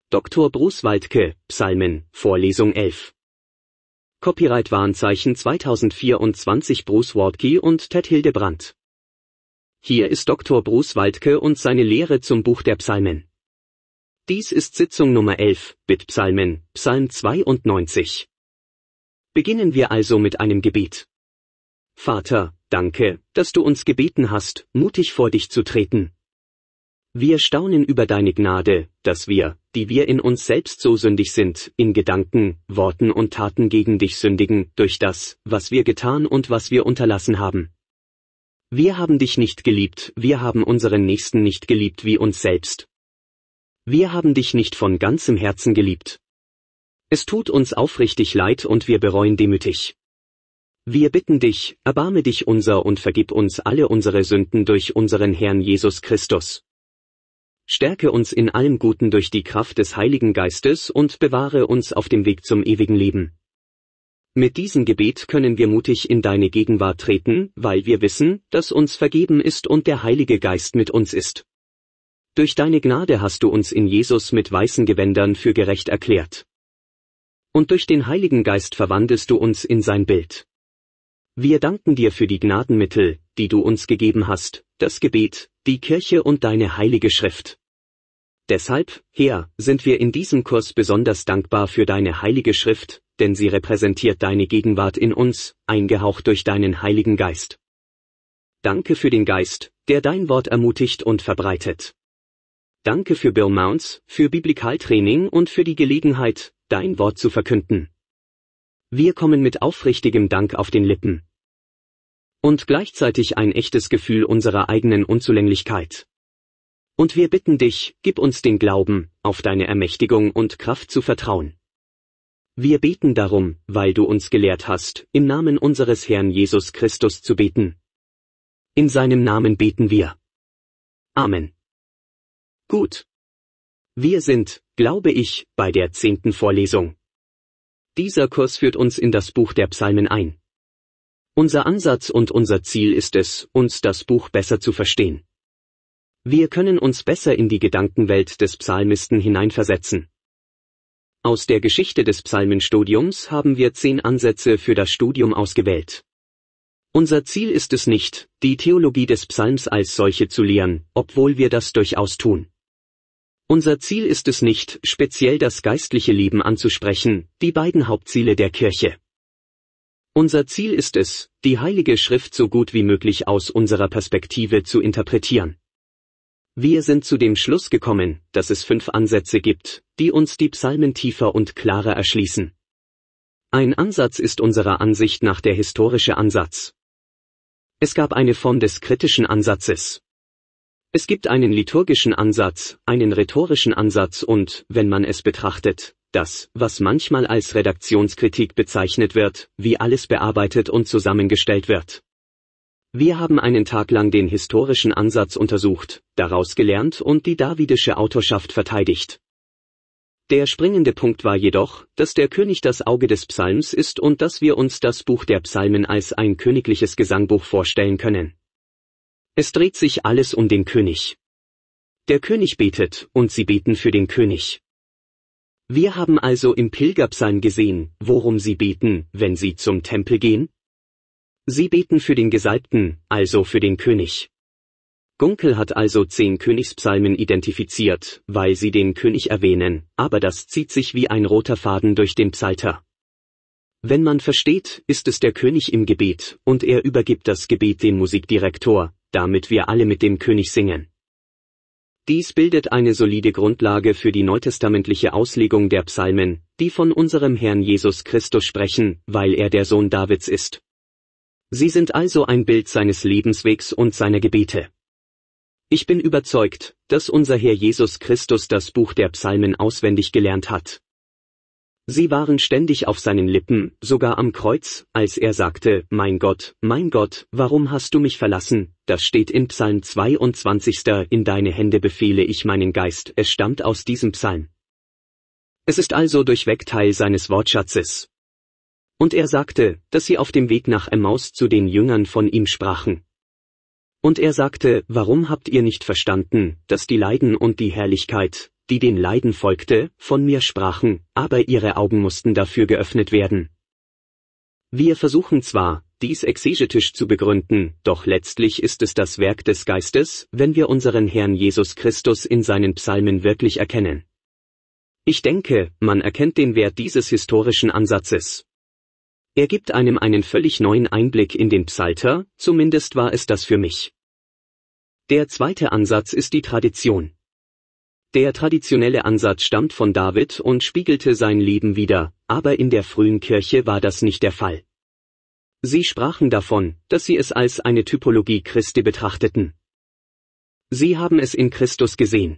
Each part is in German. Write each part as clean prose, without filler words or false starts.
Dr. Bruce Waltke, Psalmen, Vorlesung 11. Copyright Warenzeichen 2024 Bruce Waltke und Ted Hildebrandt. Hier ist Dr. Bruce Waltke und seine Lehre zum Buch der Psalmen. Dies ist Sitzung Nummer 11, Bittpsalmen, Psalm 92. Beginnen wir also mit einem Gebet. Vater, danke, dass du uns gebeten hast, mutig vor dich zu treten. Wir staunen über deine Gnade, dass wir, die wir in uns selbst so sündig sind, in Gedanken, Worten und Taten gegen dich sündigen, durch das, was wir getan und was wir unterlassen haben. Wir haben dich nicht geliebt, wir haben unseren Nächsten nicht geliebt wie uns selbst. Wir haben dich nicht von ganzem Herzen geliebt. Es tut uns aufrichtig leid und wir bereuen demütig. Wir bitten dich, erbarme dich unser und vergib uns alle unsere Sünden durch unseren Herrn Jesus Christus. Stärke uns in allem Guten durch die Kraft des Heiligen Geistes und bewahre uns auf dem Weg zum ewigen Leben. Mit diesem Gebet können wir mutig in deine Gegenwart treten, weil wir wissen, dass uns vergeben ist und der Heilige Geist mit uns ist. Durch deine Gnade hast du uns in Jesus mit weißen Gewändern für gerecht erklärt. Und durch den Heiligen Geist verwandelst du uns in sein Bild. Wir danken dir für die Gnadenmittel, die du uns gegeben hast, das Gebet, die Kirche und deine Heilige Schrift. Deshalb, Herr, sind wir in diesem Kurs besonders dankbar für deine Heilige Schrift, denn sie repräsentiert deine Gegenwart in uns, eingehaucht durch deinen Heiligen Geist. Danke für den Geist, der dein Wort ermutigt und verbreitet. Danke für Bill Mounce, für Biblikaltraining und für die Gelegenheit, dein Wort zu verkünden. Wir kommen mit aufrichtigem Dank auf den Lippen. Und gleichzeitig ein echtes Gefühl unserer eigenen Unzulänglichkeit. Und wir bitten dich, gib uns den Glauben, auf deine Ermächtigung und Kraft zu vertrauen. Wir beten darum, weil du uns gelehrt hast, im Namen unseres Herrn Jesus Christus zu beten. In seinem Namen beten wir. Amen. Gut. Wir sind, glaube ich, bei der 10. Vorlesung. Dieser Kurs führt uns in das Buch der Psalmen ein. Unser Ansatz und unser Ziel ist es, uns das Buch besser zu verstehen. Wir können uns besser in die Gedankenwelt des Psalmisten hineinversetzen. Aus der Geschichte des Psalmenstudiums haben wir 10 Ansätze für das Studium ausgewählt. Unser Ziel ist es nicht, die Theologie des Psalms als solche zu lehren, obwohl wir das durchaus tun. Unser Ziel ist es nicht, speziell das geistliche Leben anzusprechen, die beiden Hauptziele der Kirche. Unser Ziel ist es, die Heilige Schrift so gut wie möglich aus unserer Perspektive zu interpretieren. Wir sind zu dem Schluss gekommen, dass es 5 Ansätze gibt, die uns die Psalmen tiefer und klarer erschließen. Ein Ansatz ist unserer Ansicht nach der historische Ansatz. Es gab eine Form des kritischen Ansatzes. Es gibt einen liturgischen Ansatz, einen rhetorischen Ansatz und, wenn man es betrachtet, das, was manchmal als Redaktionskritik bezeichnet wird, wie alles bearbeitet und zusammengestellt wird. Wir haben einen Tag lang den historischen Ansatz untersucht, daraus gelernt und die davidische Autorschaft verteidigt. Der springende Punkt war jedoch, dass der König das Auge des Psalms ist und dass wir uns das Buch der Psalmen als ein königliches Gesangbuch vorstellen können. Es dreht sich alles um den König. Der König betet, und sie beten für den König. Wir haben also im Pilgerpsalm gesehen, worum sie beten, wenn sie zum Tempel gehen. Sie beten für den Gesalbten, also für den König. Gunkel hat also 10 Königspsalmen identifiziert, weil sie den König erwähnen, aber das zieht sich wie ein roter Faden durch den Psalter. Wenn man versteht, ist es der König im Gebet, und er übergibt das Gebet dem Musikdirektor, damit wir alle mit dem König singen. Dies bildet eine solide Grundlage für die neutestamentliche Auslegung der Psalmen, die von unserem Herrn Jesus Christus sprechen, weil er der Sohn Davids ist. Sie sind also ein Bild seines Lebenswegs und seiner Gebete. Ich bin überzeugt, dass unser Herr Jesus Christus das Buch der Psalmen auswendig gelernt hat. Sie waren ständig auf seinen Lippen, sogar am Kreuz, als er sagte, mein Gott, warum hast du mich verlassen? Das steht in Psalm 22. In deine Hände befehle ich meinen Geist, es stammt aus diesem Psalm. Es ist also durchweg Teil seines Wortschatzes. Und er sagte, dass sie auf dem Weg nach Emmaus zu den Jüngern von ihm sprachen. Und er sagte, warum habt ihr nicht verstanden, dass die Leiden und die Herrlichkeit, die den Leiden folgte, von mir sprachen, aber ihre Augen mussten dafür geöffnet werden. Wir versuchen zwar, dies exegetisch zu begründen, doch letztlich ist es das Werk des Geistes, wenn wir unseren Herrn Jesus Christus in seinen Psalmen wirklich erkennen. Ich denke, man erkennt den Wert dieses historischen Ansatzes. Er gibt einem einen völlig neuen Einblick in den Psalter, zumindest war es das für mich. Der zweite Ansatz ist die Tradition. Der traditionelle Ansatz stammt von David und spiegelte sein Leben wider, aber in der frühen Kirche war das nicht der Fall. Sie sprachen davon, dass sie es als eine Typologie Christi betrachteten. Sie haben es in Christus gesehen.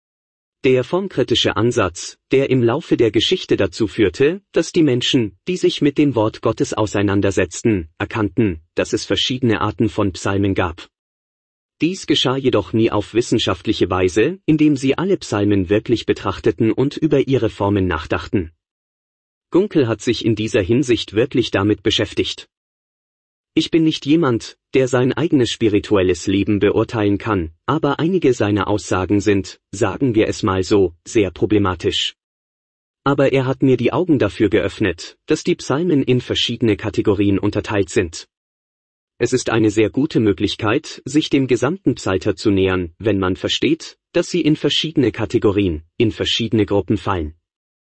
Der formkritische Ansatz, der im Laufe der Geschichte dazu führte, dass die Menschen, die sich mit dem Wort Gottes auseinandersetzten, erkannten, dass es verschiedene Arten von Psalmen gab. Dies geschah jedoch nie auf wissenschaftliche Weise, indem sie alle Psalmen wirklich betrachteten und über ihre Formen nachdachten. Gunkel hat sich in dieser Hinsicht wirklich damit beschäftigt. Ich bin nicht jemand, der sein eigenes spirituelles Leben beurteilen kann, aber einige seiner Aussagen sind, sagen wir es mal so, sehr problematisch. Aber er hat mir die Augen dafür geöffnet, dass die Psalmen in verschiedene Kategorien unterteilt sind. Es ist eine sehr gute Möglichkeit, sich dem gesamten Psalter zu nähern, wenn man versteht, dass sie in verschiedene Kategorien, in verschiedene Gruppen fallen.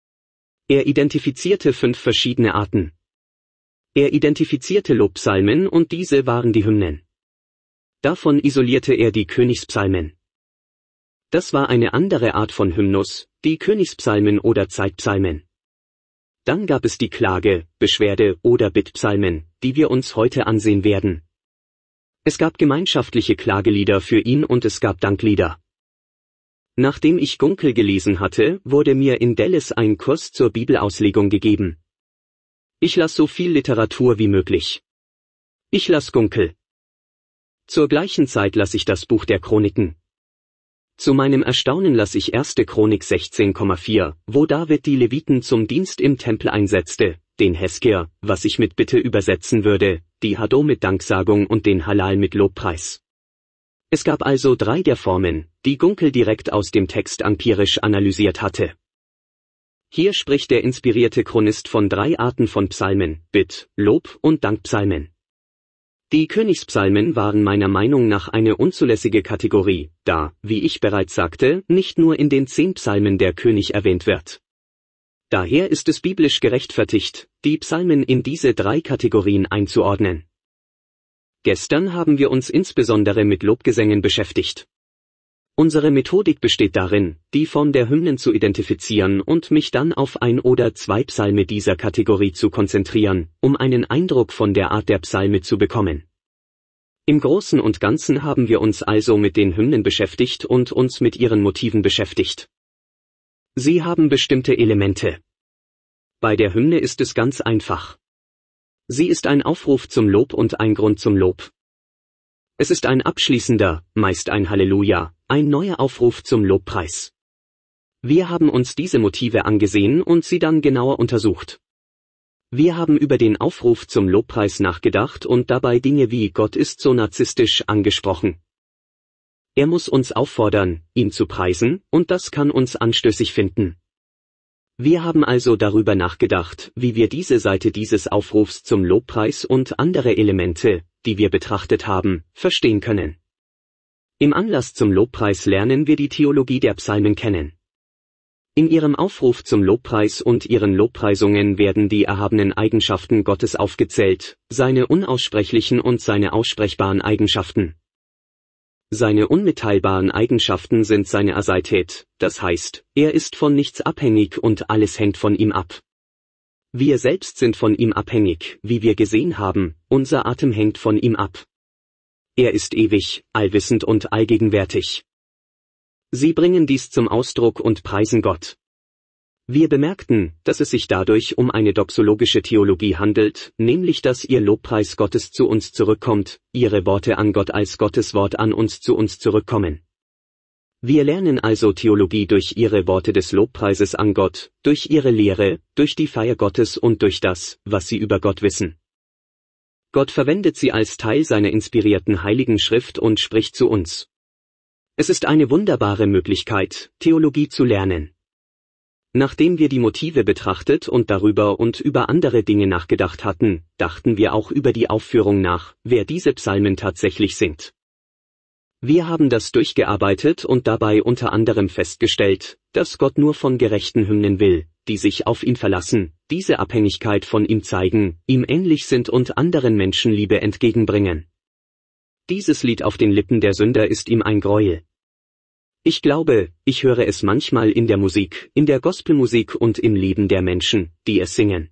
Er identifizierte 5 verschiedene Arten. Er identifizierte Lobpsalmen und diese waren die Hymnen. Davon isolierte er die Königspsalmen. Das war eine andere Art von Hymnus, die Königspsalmen oder Zeitpsalmen. Dann gab es die Klage-, Beschwerde- oder Bittpsalmen, die wir uns heute ansehen werden. Es gab gemeinschaftliche Klagelieder für ihn und es gab Danklieder. Nachdem ich Gunkel gelesen hatte, wurde mir in Dallas ein Kurs zur Bibelauslegung gegeben. Ich las so viel Literatur wie möglich. Ich las Gunkel. Zur gleichen Zeit las ich das Buch der Chroniken. Zu meinem Erstaunen las ich 1. Chronik 16,4, wo David die Leviten zum Dienst im Tempel einsetzte, den Heskia, was ich mit Bitte übersetzen würde, die Hado mit Danksagung und den Halal mit Lobpreis. Es gab also 3 der Formen, die Gunkel direkt aus dem Text empirisch analysiert hatte. Hier spricht der inspirierte Chronist von 3 Arten von Psalmen, Bitt-, Lob- und Dankpsalmen. Die Königspsalmen waren meiner Meinung nach eine unzulässige Kategorie, da, wie ich bereits sagte, nicht nur in den 10 Psalmen der König erwähnt wird. Daher ist es biblisch gerechtfertigt, die Psalmen in diese 3 Kategorien einzuordnen. Gestern haben wir uns insbesondere mit Lobgesängen beschäftigt. Unsere Methodik besteht darin, die Form der Hymnen zu identifizieren und mich dann auf 1 oder 2 Psalme dieser Kategorie zu konzentrieren, um einen Eindruck von der Art der Psalme zu bekommen. Im Großen und Ganzen haben wir uns also mit den Hymnen beschäftigt und uns mit ihren Motiven beschäftigt. Sie haben bestimmte Elemente. Bei der Hymne ist es ganz einfach. Sie ist ein Aufruf zum Lob und ein Grund zum Lob. Es ist ein abschließender, meist ein Halleluja, ein neuer Aufruf zum Lobpreis. Wir haben uns diese Motive angesehen und sie dann genauer untersucht. Wir haben über den Aufruf zum Lobpreis nachgedacht und dabei Dinge wie Gott ist so narzisstisch angesprochen. Er muss uns auffordern, ihn zu preisen, und das kann uns anstößig finden. Wir haben also darüber nachgedacht, wie wir diese Seite dieses Aufrufs zum Lobpreis und andere Elemente, die wir betrachtet haben, verstehen können. Im Anlass zum Lobpreis lernen wir die Theologie der Psalmen kennen. In ihrem Aufruf zum Lobpreis und ihren Lobpreisungen werden die erhabenen Eigenschaften Gottes aufgezählt, seine unaussprechlichen und seine aussprechbaren Eigenschaften. Seine unmitteilbaren Eigenschaften sind seine Aseität, das heißt, er ist von nichts abhängig und alles hängt von ihm ab. Wir selbst sind von ihm abhängig, wie wir gesehen haben, unser Atem hängt von ihm ab. Er ist ewig, allwissend und allgegenwärtig. Sie bringen dies zum Ausdruck und preisen Gott. Wir bemerkten, dass es sich dadurch um eine doxologische Theologie handelt, nämlich dass ihr Lobpreis Gottes zu uns zurückkommt, ihre Worte an Gott als Gottes Wort an uns zu uns zurückkommen. Wir lernen also Theologie durch ihre Worte des Lobpreises an Gott, durch ihre Lehre, durch die Feier Gottes und durch das, was sie über Gott wissen. Gott verwendet sie als Teil seiner inspirierten Heiligen Schrift und spricht zu uns. Es ist eine wunderbare Möglichkeit, Theologie zu lernen. Nachdem wir die Motive betrachtet und darüber und über andere Dinge nachgedacht hatten, dachten wir auch über die Aufführung nach, wer diese Psalmen tatsächlich singt. Wir haben das durchgearbeitet und dabei unter anderem festgestellt, dass Gott nur von gerechten Hymnen will, die sich auf ihn verlassen, diese Abhängigkeit von ihm zeigen, ihm ähnlich sind und anderen Menschen Liebe entgegenbringen. Dieses Lied auf den Lippen der Sünder ist ihm ein Gräuel. Ich glaube, ich höre es manchmal in der Musik, in der Gospelmusik und im Leben der Menschen, die es singen.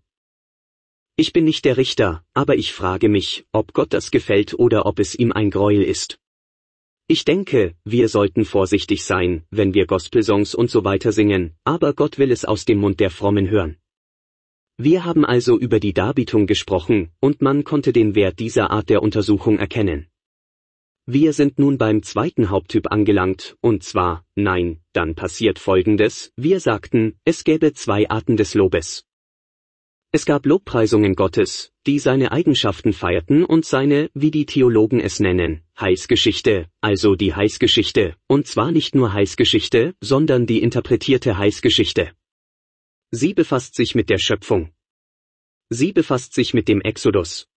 Ich bin nicht der Richter, aber ich frage mich, ob Gott das gefällt oder ob es ihm ein Gräuel ist. Ich denke, wir sollten vorsichtig sein, wenn wir Gospelsongs und so weiter singen, aber Gott will es aus dem Mund der Frommen hören. Wir haben also über die Darbietung gesprochen, und man konnte den Wert dieser Art der Untersuchung erkennen. Wir sind nun beim zweiten Haupttyp angelangt, und zwar, nein, dann passiert Folgendes, wir sagten, es gäbe zwei Arten des Lobes. Es gab Lobpreisungen Gottes, die seine Eigenschaften feierten und seine, wie die Theologen es nennen, Heilsgeschichte, also die Heilsgeschichte, und zwar nicht nur Heilsgeschichte, sondern die interpretierte Heilsgeschichte. Sie befasst sich mit der Schöpfung. Sie befasst sich mit dem Exodus.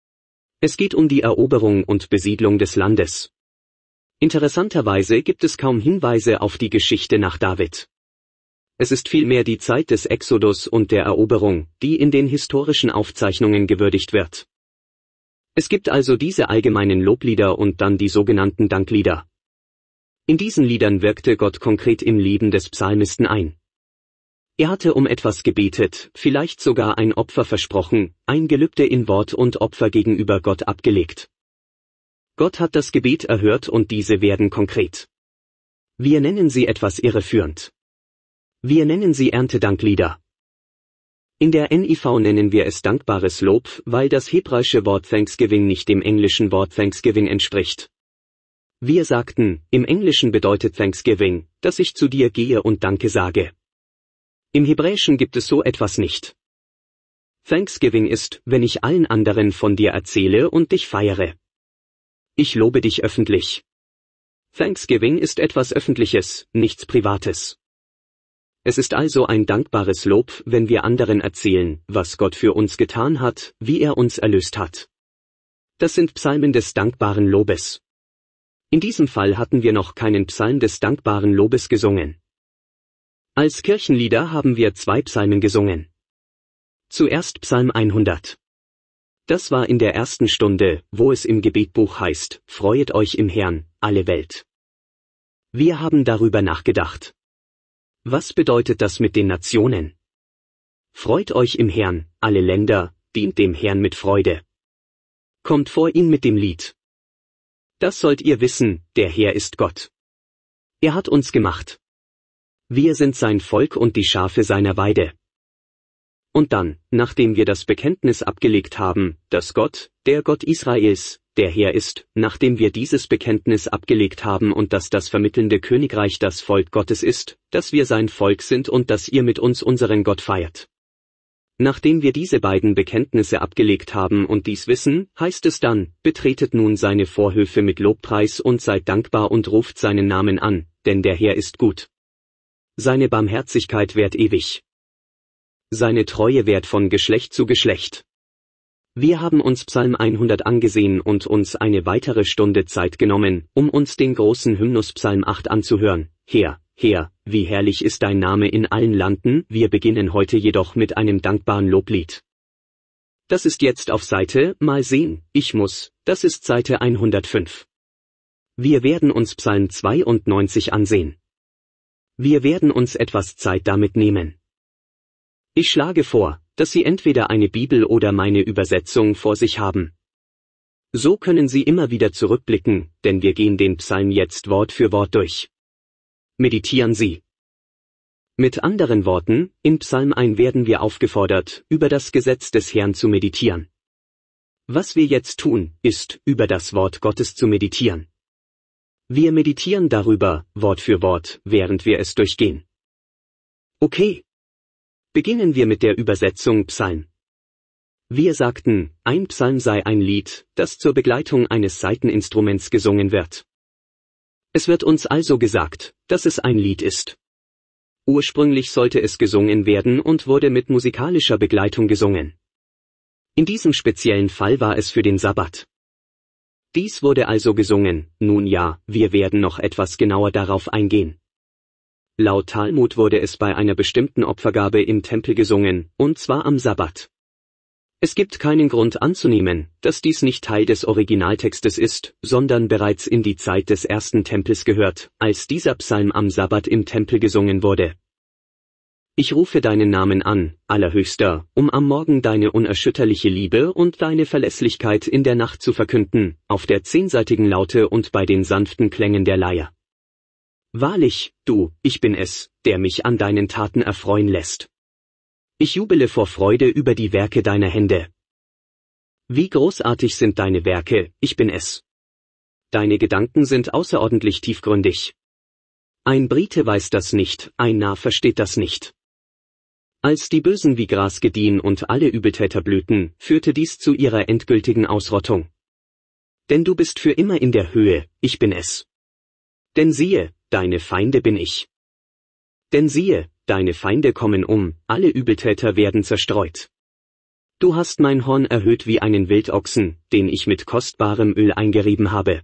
Es geht um die Eroberung und Besiedlung des Landes. Interessanterweise gibt es kaum Hinweise auf die Geschichte nach David. Es ist vielmehr die Zeit des Exodus und der Eroberung, die in den historischen Aufzeichnungen gewürdigt wird. Es gibt also diese allgemeinen Loblieder und dann die sogenannten Danklieder. In diesen Liedern wirkte Gott konkret im Leben des Psalmisten ein. Er hatte um etwas gebetet, vielleicht sogar ein Opfer versprochen, ein Gelübde in Wort und Opfer gegenüber Gott abgelegt. Gott hat das Gebet erhört und diese werden konkret. Wir nennen sie etwas irreführend. Wir nennen sie Erntedanklieder. In der NIV nennen wir es dankbares Lob, weil das hebräische Wort Thanksgiving nicht dem englischen Wort Thanksgiving entspricht. Wir sagten, im Englischen bedeutet Thanksgiving, dass ich zu dir gehe und Danke sage. Im Hebräischen gibt es so etwas nicht. Thanksgiving ist, wenn ich allen anderen von dir erzähle und dich feiere. Ich lobe dich öffentlich. Thanksgiving ist etwas Öffentliches, nichts Privates. Es ist also ein dankbares Lob, wenn wir anderen erzählen, was Gott für uns getan hat, wie er uns erlöst hat. Das sind Psalmen des dankbaren Lobes. In diesem Fall hatten wir noch keinen Psalm des dankbaren Lobes gesungen. Als Kirchenlieder haben wir zwei Psalmen gesungen. Zuerst Psalm 100. Das war in der ersten Stunde, wo es im Gebetbuch heißt, Freuet euch im Herrn, alle Welt. Wir haben darüber nachgedacht. Was bedeutet das mit den Nationen? Freut euch im Herrn, alle Länder, dient dem Herrn mit Freude. Kommt vor ihn mit dem Lied. Das sollt ihr wissen, der Herr ist Gott. Er hat uns gemacht. Wir sind sein Volk und die Schafe seiner Weide. Und dann, nachdem wir das Bekenntnis abgelegt haben, dass Gott, der Gott Israels, der Herr ist, nachdem wir dieses Bekenntnis abgelegt haben und dass das vermittelnde Königreich das Volk Gottes ist, dass wir sein Volk sind und dass ihr mit uns unseren Gott feiert. Nachdem wir diese beiden Bekenntnisse abgelegt haben und dies wissen, heißt es dann, betretet nun seine Vorhöfe mit Lobpreis und seid dankbar und ruft seinen Namen an, denn der Herr ist gut. Seine Barmherzigkeit währt ewig. Seine Treue währt von Geschlecht zu Geschlecht. Wir haben uns Psalm 100 angesehen und uns eine weitere Stunde Zeit genommen, um uns den großen Hymnus Psalm 8 anzuhören. Herr, Herr, wie herrlich ist dein Name in allen Landen, wir beginnen heute jedoch mit einem dankbaren Loblied. Das ist jetzt auf Seite, mal sehen, das ist Seite 105. Wir werden uns Psalm 92 ansehen. Wir werden uns etwas Zeit damit nehmen. Ich schlage vor, dass Sie entweder eine Bibel oder meine Übersetzung vor sich haben. So können Sie immer wieder zurückblicken, denn wir gehen den Psalm jetzt Wort für Wort durch. Meditieren Sie. Mit anderen Worten, in Psalm 1 werden wir aufgefordert, über das Gesetz des Herrn zu meditieren. Was wir jetzt tun, ist, über das Wort Gottes zu meditieren. Wir meditieren darüber, Wort für Wort, während wir es durchgehen. Okay. Beginnen wir mit der Übersetzung Psalm. Wir sagten, ein Psalm sei ein Lied, das zur Begleitung eines Saiteninstruments gesungen wird. Es wird uns also gesagt, dass es ein Lied ist. Ursprünglich sollte es gesungen werden und wurde mit musikalischer Begleitung gesungen. In diesem speziellen Fall war es für den Sabbat. Dies wurde also gesungen. Nun ja, wir werden noch etwas genauer darauf eingehen. Laut Talmud wurde es bei einer bestimmten Opfergabe im Tempel gesungen, und zwar am Sabbat. Es gibt keinen Grund anzunehmen, dass dies nicht Teil des Originaltextes ist, sondern bereits in die Zeit des ersten Tempels gehört, als dieser Psalm am Sabbat im Tempel gesungen wurde. Ich rufe deinen Namen an, Allerhöchster, um am Morgen deine unerschütterliche Liebe und deine Verlässlichkeit in der Nacht zu verkünden, auf der 10-seitigen Laute und bei den sanften Klängen der Leier. Wahrlich, ich bin es, der mich an deinen Taten erfreuen lässt. Ich jubele vor Freude über die Werke deiner Hände. Wie großartig sind deine Werke, ich bin es. Deine Gedanken sind außerordentlich tiefgründig. Ein Brite weiß das nicht, ein Narr versteht das nicht. Als die Bösen wie Gras gediehen und alle Übeltäter blühten, führte dies zu ihrer endgültigen Ausrottung. Denn du bist für immer in der Höhe, ich bin es. Denn siehe, deine Feinde bin ich. Denn siehe, deine Feinde kommen alle Übeltäter werden zerstreut. Du hast mein Horn erhöht wie einen Wildochsen, den ich mit kostbarem Öl eingerieben habe.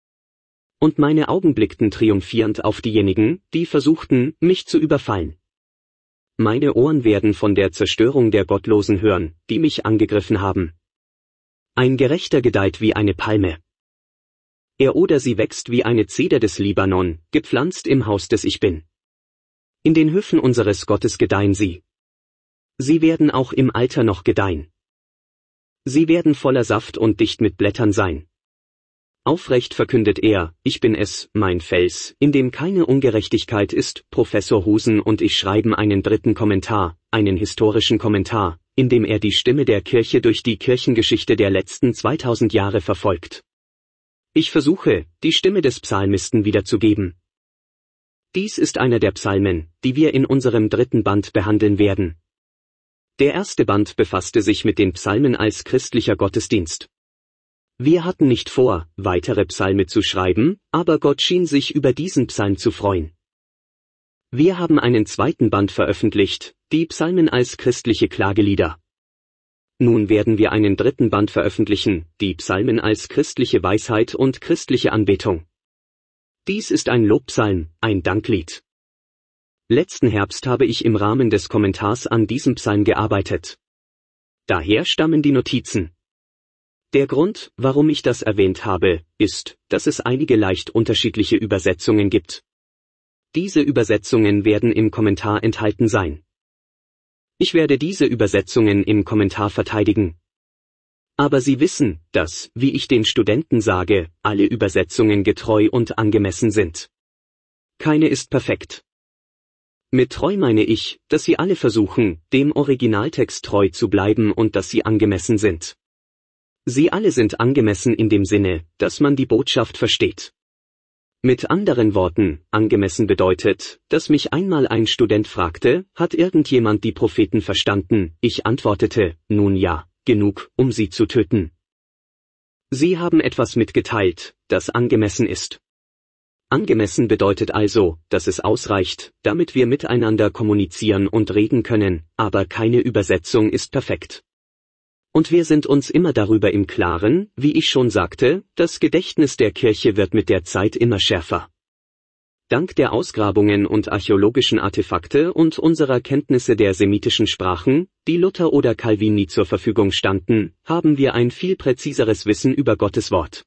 Und meine Augen blickten triumphierend auf diejenigen, die versuchten, mich zu überfallen. Meine Ohren werden von der Zerstörung der Gottlosen hören, die mich angegriffen haben. Ein Gerechter gedeiht wie eine Palme. Er oder sie wächst wie eine Zeder des Libanon, gepflanzt im Haus des Ich Bin. In den Höfen unseres Gottes gedeihen sie. Sie werden auch im Alter noch gedeihen. Sie werden voller Saft und dicht mit Blättern sein. Aufrecht verkündet er, ich bin es, mein Fels, in dem keine Ungerechtigkeit ist. Professor Husen und ich schreiben einen dritten Kommentar, einen historischen Kommentar, in dem er die Stimme der Kirche durch die Kirchengeschichte der letzten 2000 Jahre verfolgt. Ich versuche, die Stimme des Psalmisten wiederzugeben. Dies ist einer der Psalmen, die wir in unserem dritten Band behandeln werden. Der erste Band befasste sich mit den Psalmen als christlicher Gottesdienst. Wir hatten nicht vor, weitere Psalme zu schreiben, aber Gott schien sich über diesen Psalm zu freuen. Wir haben einen zweiten Band veröffentlicht, die Psalmen als christliche Klagelieder. Nun werden wir einen dritten Band veröffentlichen, die Psalmen als christliche Weisheit und christliche Anbetung. Dies ist ein Lobpsalm, ein Danklied. Letzten Herbst habe ich im Rahmen des Kommentars an diesem Psalm gearbeitet. Daher stammen die Notizen. Der Grund, warum ich das erwähnt habe, ist, dass es einige leicht unterschiedliche Übersetzungen gibt. Diese Übersetzungen werden im Kommentar enthalten sein. Ich werde diese Übersetzungen im Kommentar verteidigen. Aber Sie wissen, dass, wie ich den Studenten sage, alle Übersetzungen getreu und angemessen sind. Keine ist perfekt. Mit treu meine ich, dass sie alle versuchen, dem Originaltext treu zu bleiben und dass sie angemessen sind. Sie alle sind angemessen in dem Sinne, dass man die Botschaft versteht. Mit anderen Worten, angemessen bedeutet, dass mich einmal ein Student fragte, hat irgendjemand die Propheten verstanden? Ich antwortete, nun ja, genug, um sie zu töten. Sie haben etwas mitgeteilt, das angemessen ist. Angemessen bedeutet also, dass es ausreicht, damit wir miteinander kommunizieren und reden können, aber keine Übersetzung ist perfekt. Und wir sind uns immer darüber im Klaren, wie ich schon sagte, das Gedächtnis der Kirche wird mit der Zeit immer schärfer. Dank der Ausgrabungen und archäologischen Artefakte und unserer Kenntnisse der semitischen Sprachen, die Luther oder Calvin nie zur Verfügung standen, haben wir ein viel präziseres Wissen über Gottes Wort.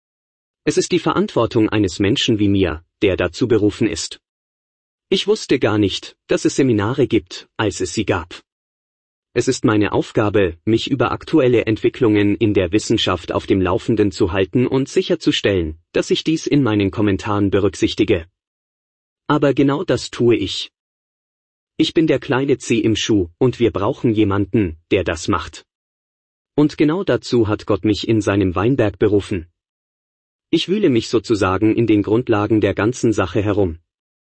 Es ist die Verantwortung eines Menschen wie mir, der dazu berufen ist. Ich wusste gar nicht, dass es Seminare gibt, als es sie gab. Es ist meine Aufgabe, mich über aktuelle Entwicklungen in der Wissenschaft auf dem Laufenden zu halten und sicherzustellen, dass ich dies in meinen Kommentaren berücksichtige. Aber genau das tue ich. Ich bin der kleine Zeh im Schuh, und wir brauchen jemanden, der das macht. Und genau dazu hat Gott mich in seinem Weinberg berufen. Ich wühle mich sozusagen in den Grundlagen der ganzen Sache herum.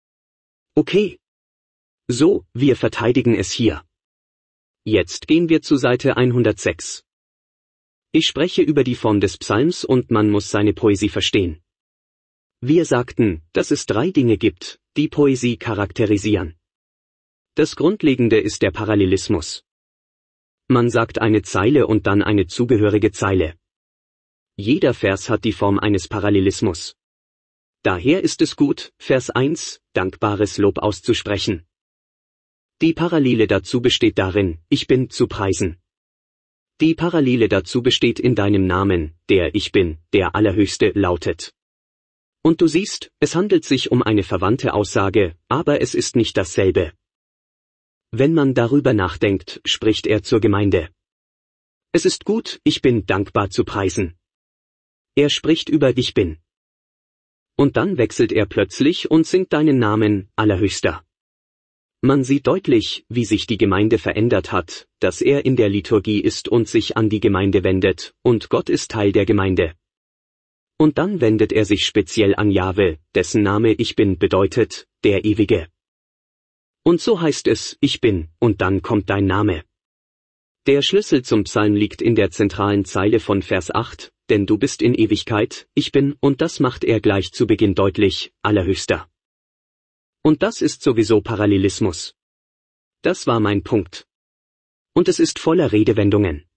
Okay. So, wir verteidigen es hier. Jetzt gehen wir zu Seite 106. Ich spreche über die Form des Psalms und man muss seine Poesie verstehen. Wir sagten, dass es 3 Dinge gibt, die Poesie charakterisieren. Das Grundlegende ist der Parallelismus. Man sagt eine Zeile und dann eine zugehörige Zeile. Jeder Vers hat die Form eines Parallelismus. Daher ist es gut, Vers 1, dankbares Lob auszusprechen. Die Parallele dazu besteht darin, ich bin zu preisen. Die Parallele dazu besteht in deinem Namen, der Ich Bin, der Allerhöchste, lautet. Und du siehst, es handelt sich um eine verwandte Aussage, aber es ist nicht dasselbe. Wenn man darüber nachdenkt, spricht er zur Gemeinde. Es ist gut, ich bin dankbar zu preisen. Er spricht über Ich Bin. Und dann wechselt er plötzlich und singt deinen Namen, Allerhöchster. Man sieht deutlich, wie sich die Gemeinde verändert hat, dass er in der Liturgie ist und sich an die Gemeinde wendet, und Gott ist Teil der Gemeinde. Und dann wendet er sich speziell an Jahwe, dessen Name Ich Bin bedeutet, der Ewige. Und so heißt es, ich bin, und dann kommt dein Name. Der Schlüssel zum Psalm liegt in der zentralen Zeile von Vers 8, denn du bist in Ewigkeit, ich bin, und das macht er gleich zu Beginn deutlich, Allerhöchster. Und das ist sowieso Parallelismus. Das war mein Punkt. Und es ist voller Redewendungen.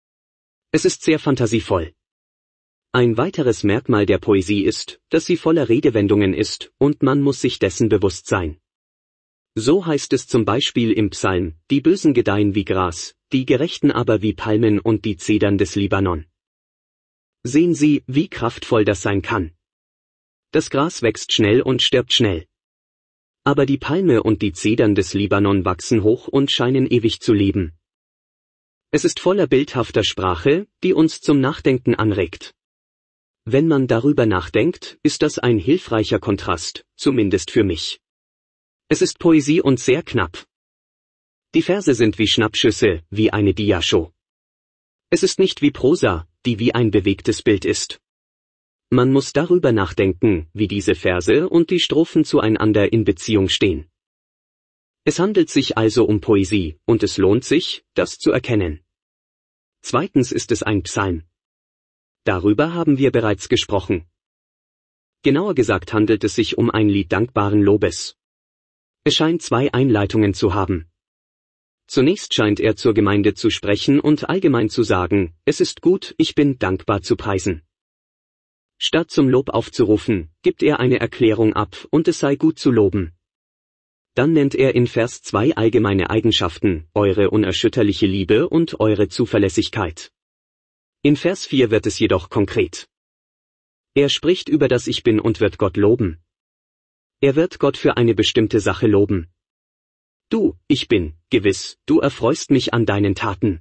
Es ist sehr fantasievoll. Ein weiteres Merkmal der Poesie ist, dass sie voller Redewendungen ist, und man muss sich dessen bewusst sein. So heißt es zum Beispiel im Psalm, die Bösen gedeihen wie Gras, die Gerechten aber wie Palmen und die Zedern des Libanon. Sehen Sie, wie kraftvoll das sein kann. Das Gras wächst schnell und stirbt schnell. Aber die Palme und die Zedern des Libanon wachsen hoch und scheinen ewig zu leben. Es ist voller bildhafter Sprache, die uns zum Nachdenken anregt. Wenn man darüber nachdenkt, ist das ein hilfreicher Kontrast, zumindest für mich. Es ist Poesie und sehr knapp. Die Verse sind wie Schnappschüsse, wie eine Diashow. Es ist nicht wie Prosa, die wie ein bewegtes Bild ist. Man muss darüber nachdenken, wie diese Verse und die Strophen zueinander in Beziehung stehen. Es handelt sich also um Poesie, und es lohnt sich, das zu erkennen. Zweitens ist es ein Psalm. Darüber haben wir bereits gesprochen. Genauer gesagt handelt es sich um ein Lied dankbaren Lobes. Es scheint 2 Einleitungen zu haben. Zunächst scheint er zur Gemeinde zu sprechen und allgemein zu sagen, es ist gut, ich bin dankbar zu preisen. Statt zum Lob aufzurufen, gibt er eine Erklärung ab und es sei gut zu loben. Dann nennt er in Vers 2 allgemeine Eigenschaften, eure unerschütterliche Liebe und eure Zuverlässigkeit. In Vers 4 wird es jedoch konkret. Er spricht über das Ich Bin und wird Gott loben. Er wird Gott für eine bestimmte Sache loben. Du, ich bin, gewiss, du erfreust mich an deinen Taten.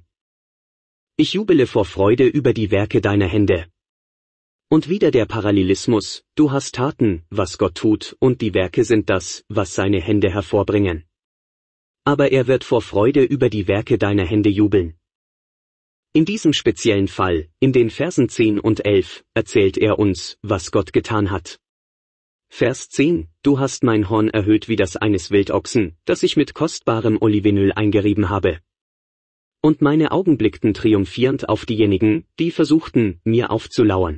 Ich jubele vor Freude über die Werke deiner Hände. Und wieder der Parallelismus, du hast Taten, was Gott tut, und die Werke sind das, was seine Hände hervorbringen. Aber er wird vor Freude über die Werke deiner Hände jubeln. In diesem speziellen Fall, in den Versen 10 und 11, erzählt er uns, was Gott getan hat. Vers 10, du hast mein Horn erhöht wie das eines Wildochsen, das ich mit kostbarem Olivenöl eingerieben habe. Und meine Augen blickten triumphierend auf diejenigen, die versuchten, mir aufzulauern.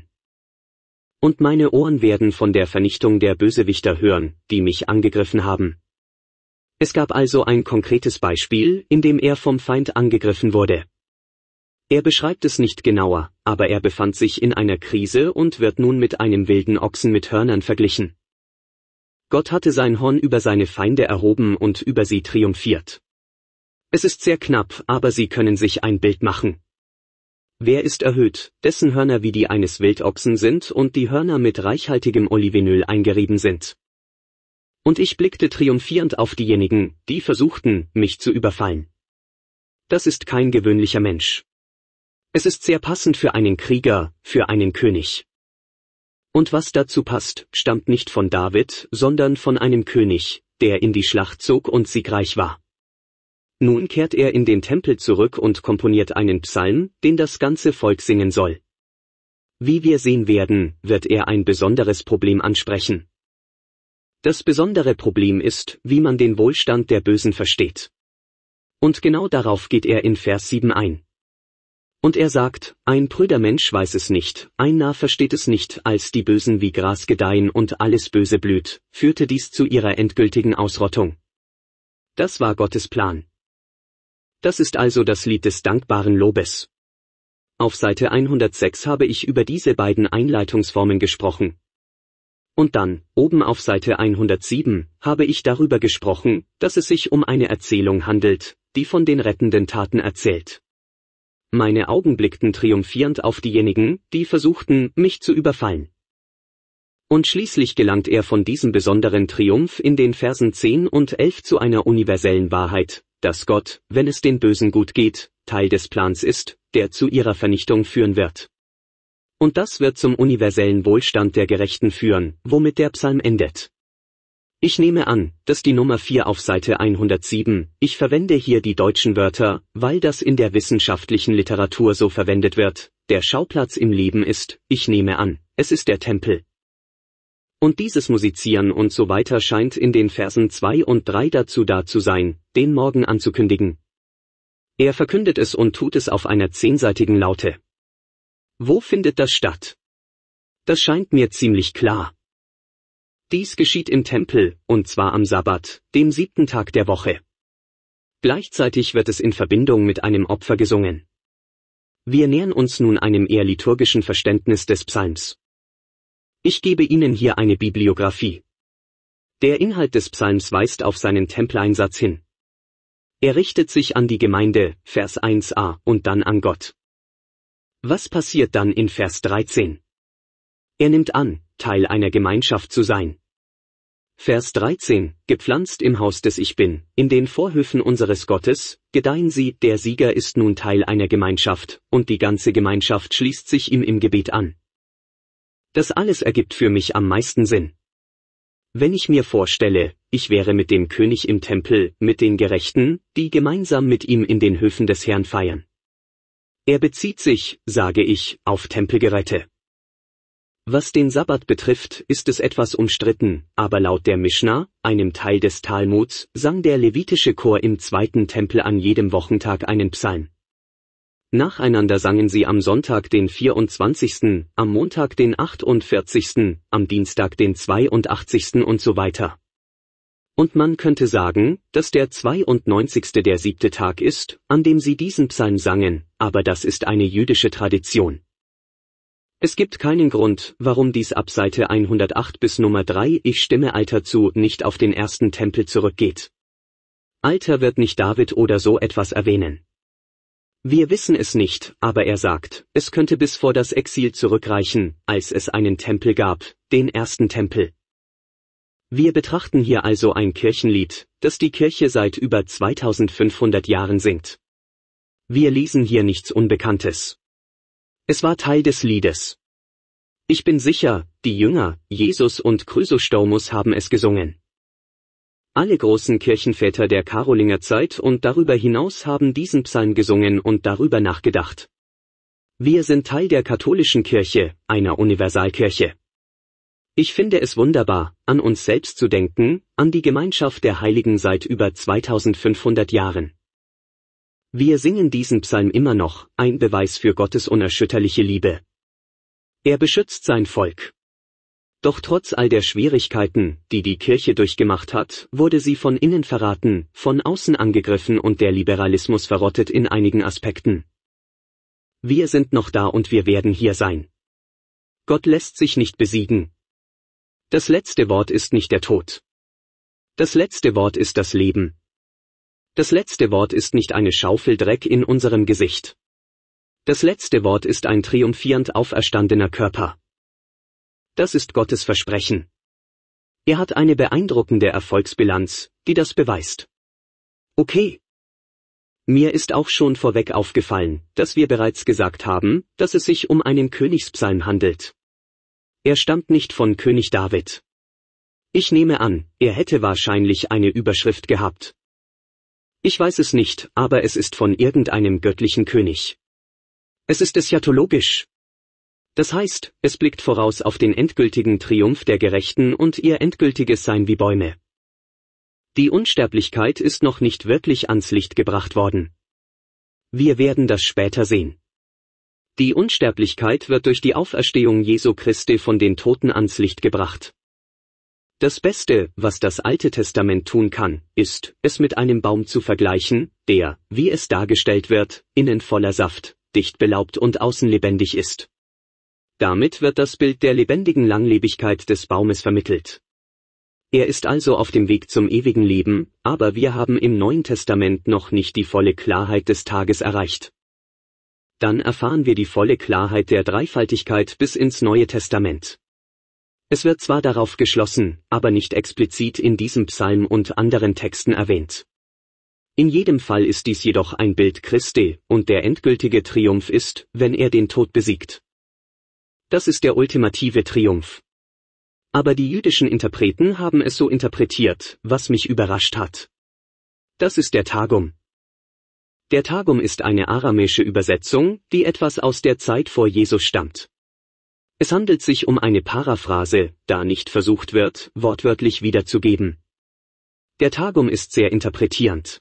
Und meine Ohren werden von der Vernichtung der Bösewichter hören, die mich angegriffen haben. Es gab also ein konkretes Beispiel, in dem er vom Feind angegriffen wurde. Er beschreibt es nicht genauer, aber er befand sich in einer Krise und wird nun mit einem wilden Ochsen mit Hörnern verglichen. Gott hatte sein Horn über seine Feinde erhoben und über sie triumphiert. Es ist sehr knapp, aber Sie können sich ein Bild machen. Wer ist erhöht, dessen Hörner wie die eines Wildochsen sind und die Hörner mit reichhaltigem Olivenöl eingerieben sind? Und ich blickte triumphierend auf diejenigen, die versuchten, mich zu überfallen. Das ist kein gewöhnlicher Mensch. Es ist sehr passend für einen Krieger, für einen König. Und was dazu passt, stammt nicht von David, sondern von einem König, der in die Schlacht zog und siegreich war. Nun kehrt er in den Tempel zurück und komponiert einen Psalm, den das ganze Volk singen soll. Wie wir sehen werden, wird er ein besonderes Problem ansprechen. Das besondere Problem ist, wie man den Wohlstand der Bösen versteht. Und genau darauf geht er in Vers 7 ein. Und er sagt, ein prüder Mensch weiß es nicht, ein Narr versteht es nicht, als die Bösen wie Gras gedeihen und alles Böse blüht, führte dies zu ihrer endgültigen Ausrottung. Das war Gottes Plan. Das ist also das Lied des dankbaren Lobes. Auf Seite 106 habe ich über diese beiden Einleitungsformen gesprochen. Und dann, oben auf Seite 107, habe ich darüber gesprochen, dass es sich um eine Erzählung handelt, die von den rettenden Taten erzählt. Meine Augen blickten triumphierend auf diejenigen, die versuchten, mich zu überfallen. Und schließlich gelangt er von diesem besonderen Triumph in den Versen 10 und 11 zu einer universellen Wahrheit, dass Gott, wenn es den Bösen gut geht, Teil des Plans ist, der zu ihrer Vernichtung führen wird. Und das wird zum universellen Wohlstand der Gerechten führen, womit der Psalm endet. Ich nehme an, dass die Nummer 4 auf Seite 107, ich verwende hier die deutschen Wörter, weil das in der wissenschaftlichen Literatur so verwendet wird, der Schauplatz im Leben ist, ich nehme an, es ist der Tempel. Und dieses Musizieren und so weiter scheint in den Versen 2 und 3 dazu da zu sein, den Morgen anzukündigen. Er verkündet es und tut es auf einer 10-seitigen Laute. Wo findet das statt? Das scheint mir ziemlich klar. Dies geschieht im Tempel, und zwar am Sabbat, dem 7. Tag der Woche. Gleichzeitig wird es in Verbindung mit einem Opfer gesungen. Wir nähern uns nun einem eher liturgischen Verständnis des Psalms. Ich gebe Ihnen hier eine Bibliographie. Der Inhalt des Psalms weist auf seinen Tempeleinsatz hin. Er richtet sich an die Gemeinde, Vers 1a, und dann an Gott. Was passiert dann in Vers 13? Er nimmt an, Teil einer Gemeinschaft zu sein. Vers 13, gepflanzt im Haus des Ich Bin, in den Vorhöfen unseres Gottes, gedeihen sie, der Sieger ist nun Teil einer Gemeinschaft, und die ganze Gemeinschaft schließt sich ihm im Gebet an. Das alles ergibt für mich am meisten Sinn. Wenn ich mir vorstelle, ich wäre mit dem König im Tempel, mit den Gerechten, die gemeinsam mit ihm in den Höfen des Herrn feiern. Er bezieht sich, sage ich, auf Tempelgeräte. Was den Sabbat betrifft, ist es etwas umstritten, aber laut der Mischna, einem Teil des Talmuds, sang der levitische Chor im 2. Tempel an jedem Wochentag einen Psalm. Nacheinander sangen sie am Sonntag den 24., am Montag den 48., am Dienstag den 82. und so weiter. Und man könnte sagen, dass der 92. der 7. Tag ist, an dem sie diesen Psalm sangen, aber das ist eine jüdische Tradition. Es gibt keinen Grund, warum dies ab Seite 108 bis Nummer 3 Ich stimme Alter zu nicht auf den 1. Tempel zurückgeht. Alter wird nicht David oder so etwas erwähnen. Wir wissen es nicht, aber er sagt, es könnte bis vor das Exil zurückreichen, als es einen Tempel gab, den 1. Tempel. Wir betrachten hier also ein Kirchenlied, das die Kirche seit über 2500 Jahren singt. Wir lesen hier nichts Unbekanntes. Es war Teil des Liedes. Ich bin sicher, die Jünger, Jesus und Chrysostomus haben es gesungen. Alle großen Kirchenväter der Karolingerzeit und darüber hinaus haben diesen Psalm gesungen und darüber nachgedacht. Wir sind Teil der katholischen Kirche, einer Universalkirche. Ich finde es wunderbar, an uns selbst zu denken, an die Gemeinschaft der Heiligen seit über 2500 Jahren. Wir singen diesen Psalm immer noch, ein Beweis für Gottes unerschütterliche Liebe. Er beschützt sein Volk. Doch trotz all der Schwierigkeiten, die die Kirche durchgemacht hat, wurde sie von innen verraten, von außen angegriffen und der Liberalismus verrottet in einigen Aspekten. Wir sind noch da und wir werden hier sein. Gott lässt sich nicht besiegen. Das letzte Wort ist nicht der Tod. Das letzte Wort ist das Leben. Das letzte Wort ist nicht eine Schaufel Dreck in unserem Gesicht. Das letzte Wort ist ein triumphierend auferstandener Körper. Das ist Gottes Versprechen. Er hat eine beeindruckende Erfolgsbilanz, die das beweist. Okay. Mir ist auch schon vorweg aufgefallen, dass wir bereits gesagt haben, dass es sich um einen Königspsalm handelt. Er stammt nicht von König David. Ich nehme an, er hätte wahrscheinlich eine Überschrift gehabt. Ich weiß es nicht, aber es ist von irgendeinem göttlichen König. Es ist eschatologisch. Das heißt, es blickt voraus auf den endgültigen Triumph der Gerechten und ihr endgültiges Sein wie Bäume. Die Unsterblichkeit ist noch nicht wirklich ans Licht gebracht worden. Wir werden das später sehen. Die Unsterblichkeit wird durch die Auferstehung Jesu Christi von den Toten ans Licht gebracht. Das Beste, was das Alte Testament tun kann, ist, es mit einem Baum zu vergleichen, der, wie es dargestellt wird, innen voller Saft, dicht belaubt und außen lebendig ist. Damit wird das Bild der lebendigen Langlebigkeit des Baumes vermittelt. Er ist also auf dem Weg zum ewigen Leben, aber wir haben im Neuen Testament noch nicht die volle Klarheit des Tages erreicht. Dann erfahren wir die volle Klarheit der Dreifaltigkeit bis ins Neue Testament. Es wird zwar darauf geschlossen, aber nicht explizit in diesem Psalm und anderen Texten erwähnt. In jedem Fall ist dies jedoch ein Bild Christi, und der endgültige Triumph ist, wenn er den Tod besiegt. Das ist der ultimative Triumph. Aber die jüdischen Interpreten haben es so interpretiert, was mich überrascht hat. Das ist der Targum. Der Targum ist eine aramäische Übersetzung, die etwas aus der Zeit vor Jesus stammt. Es handelt sich um eine Paraphrase, da nicht versucht wird, wortwörtlich wiederzugeben. Der Targum ist sehr interpretierend.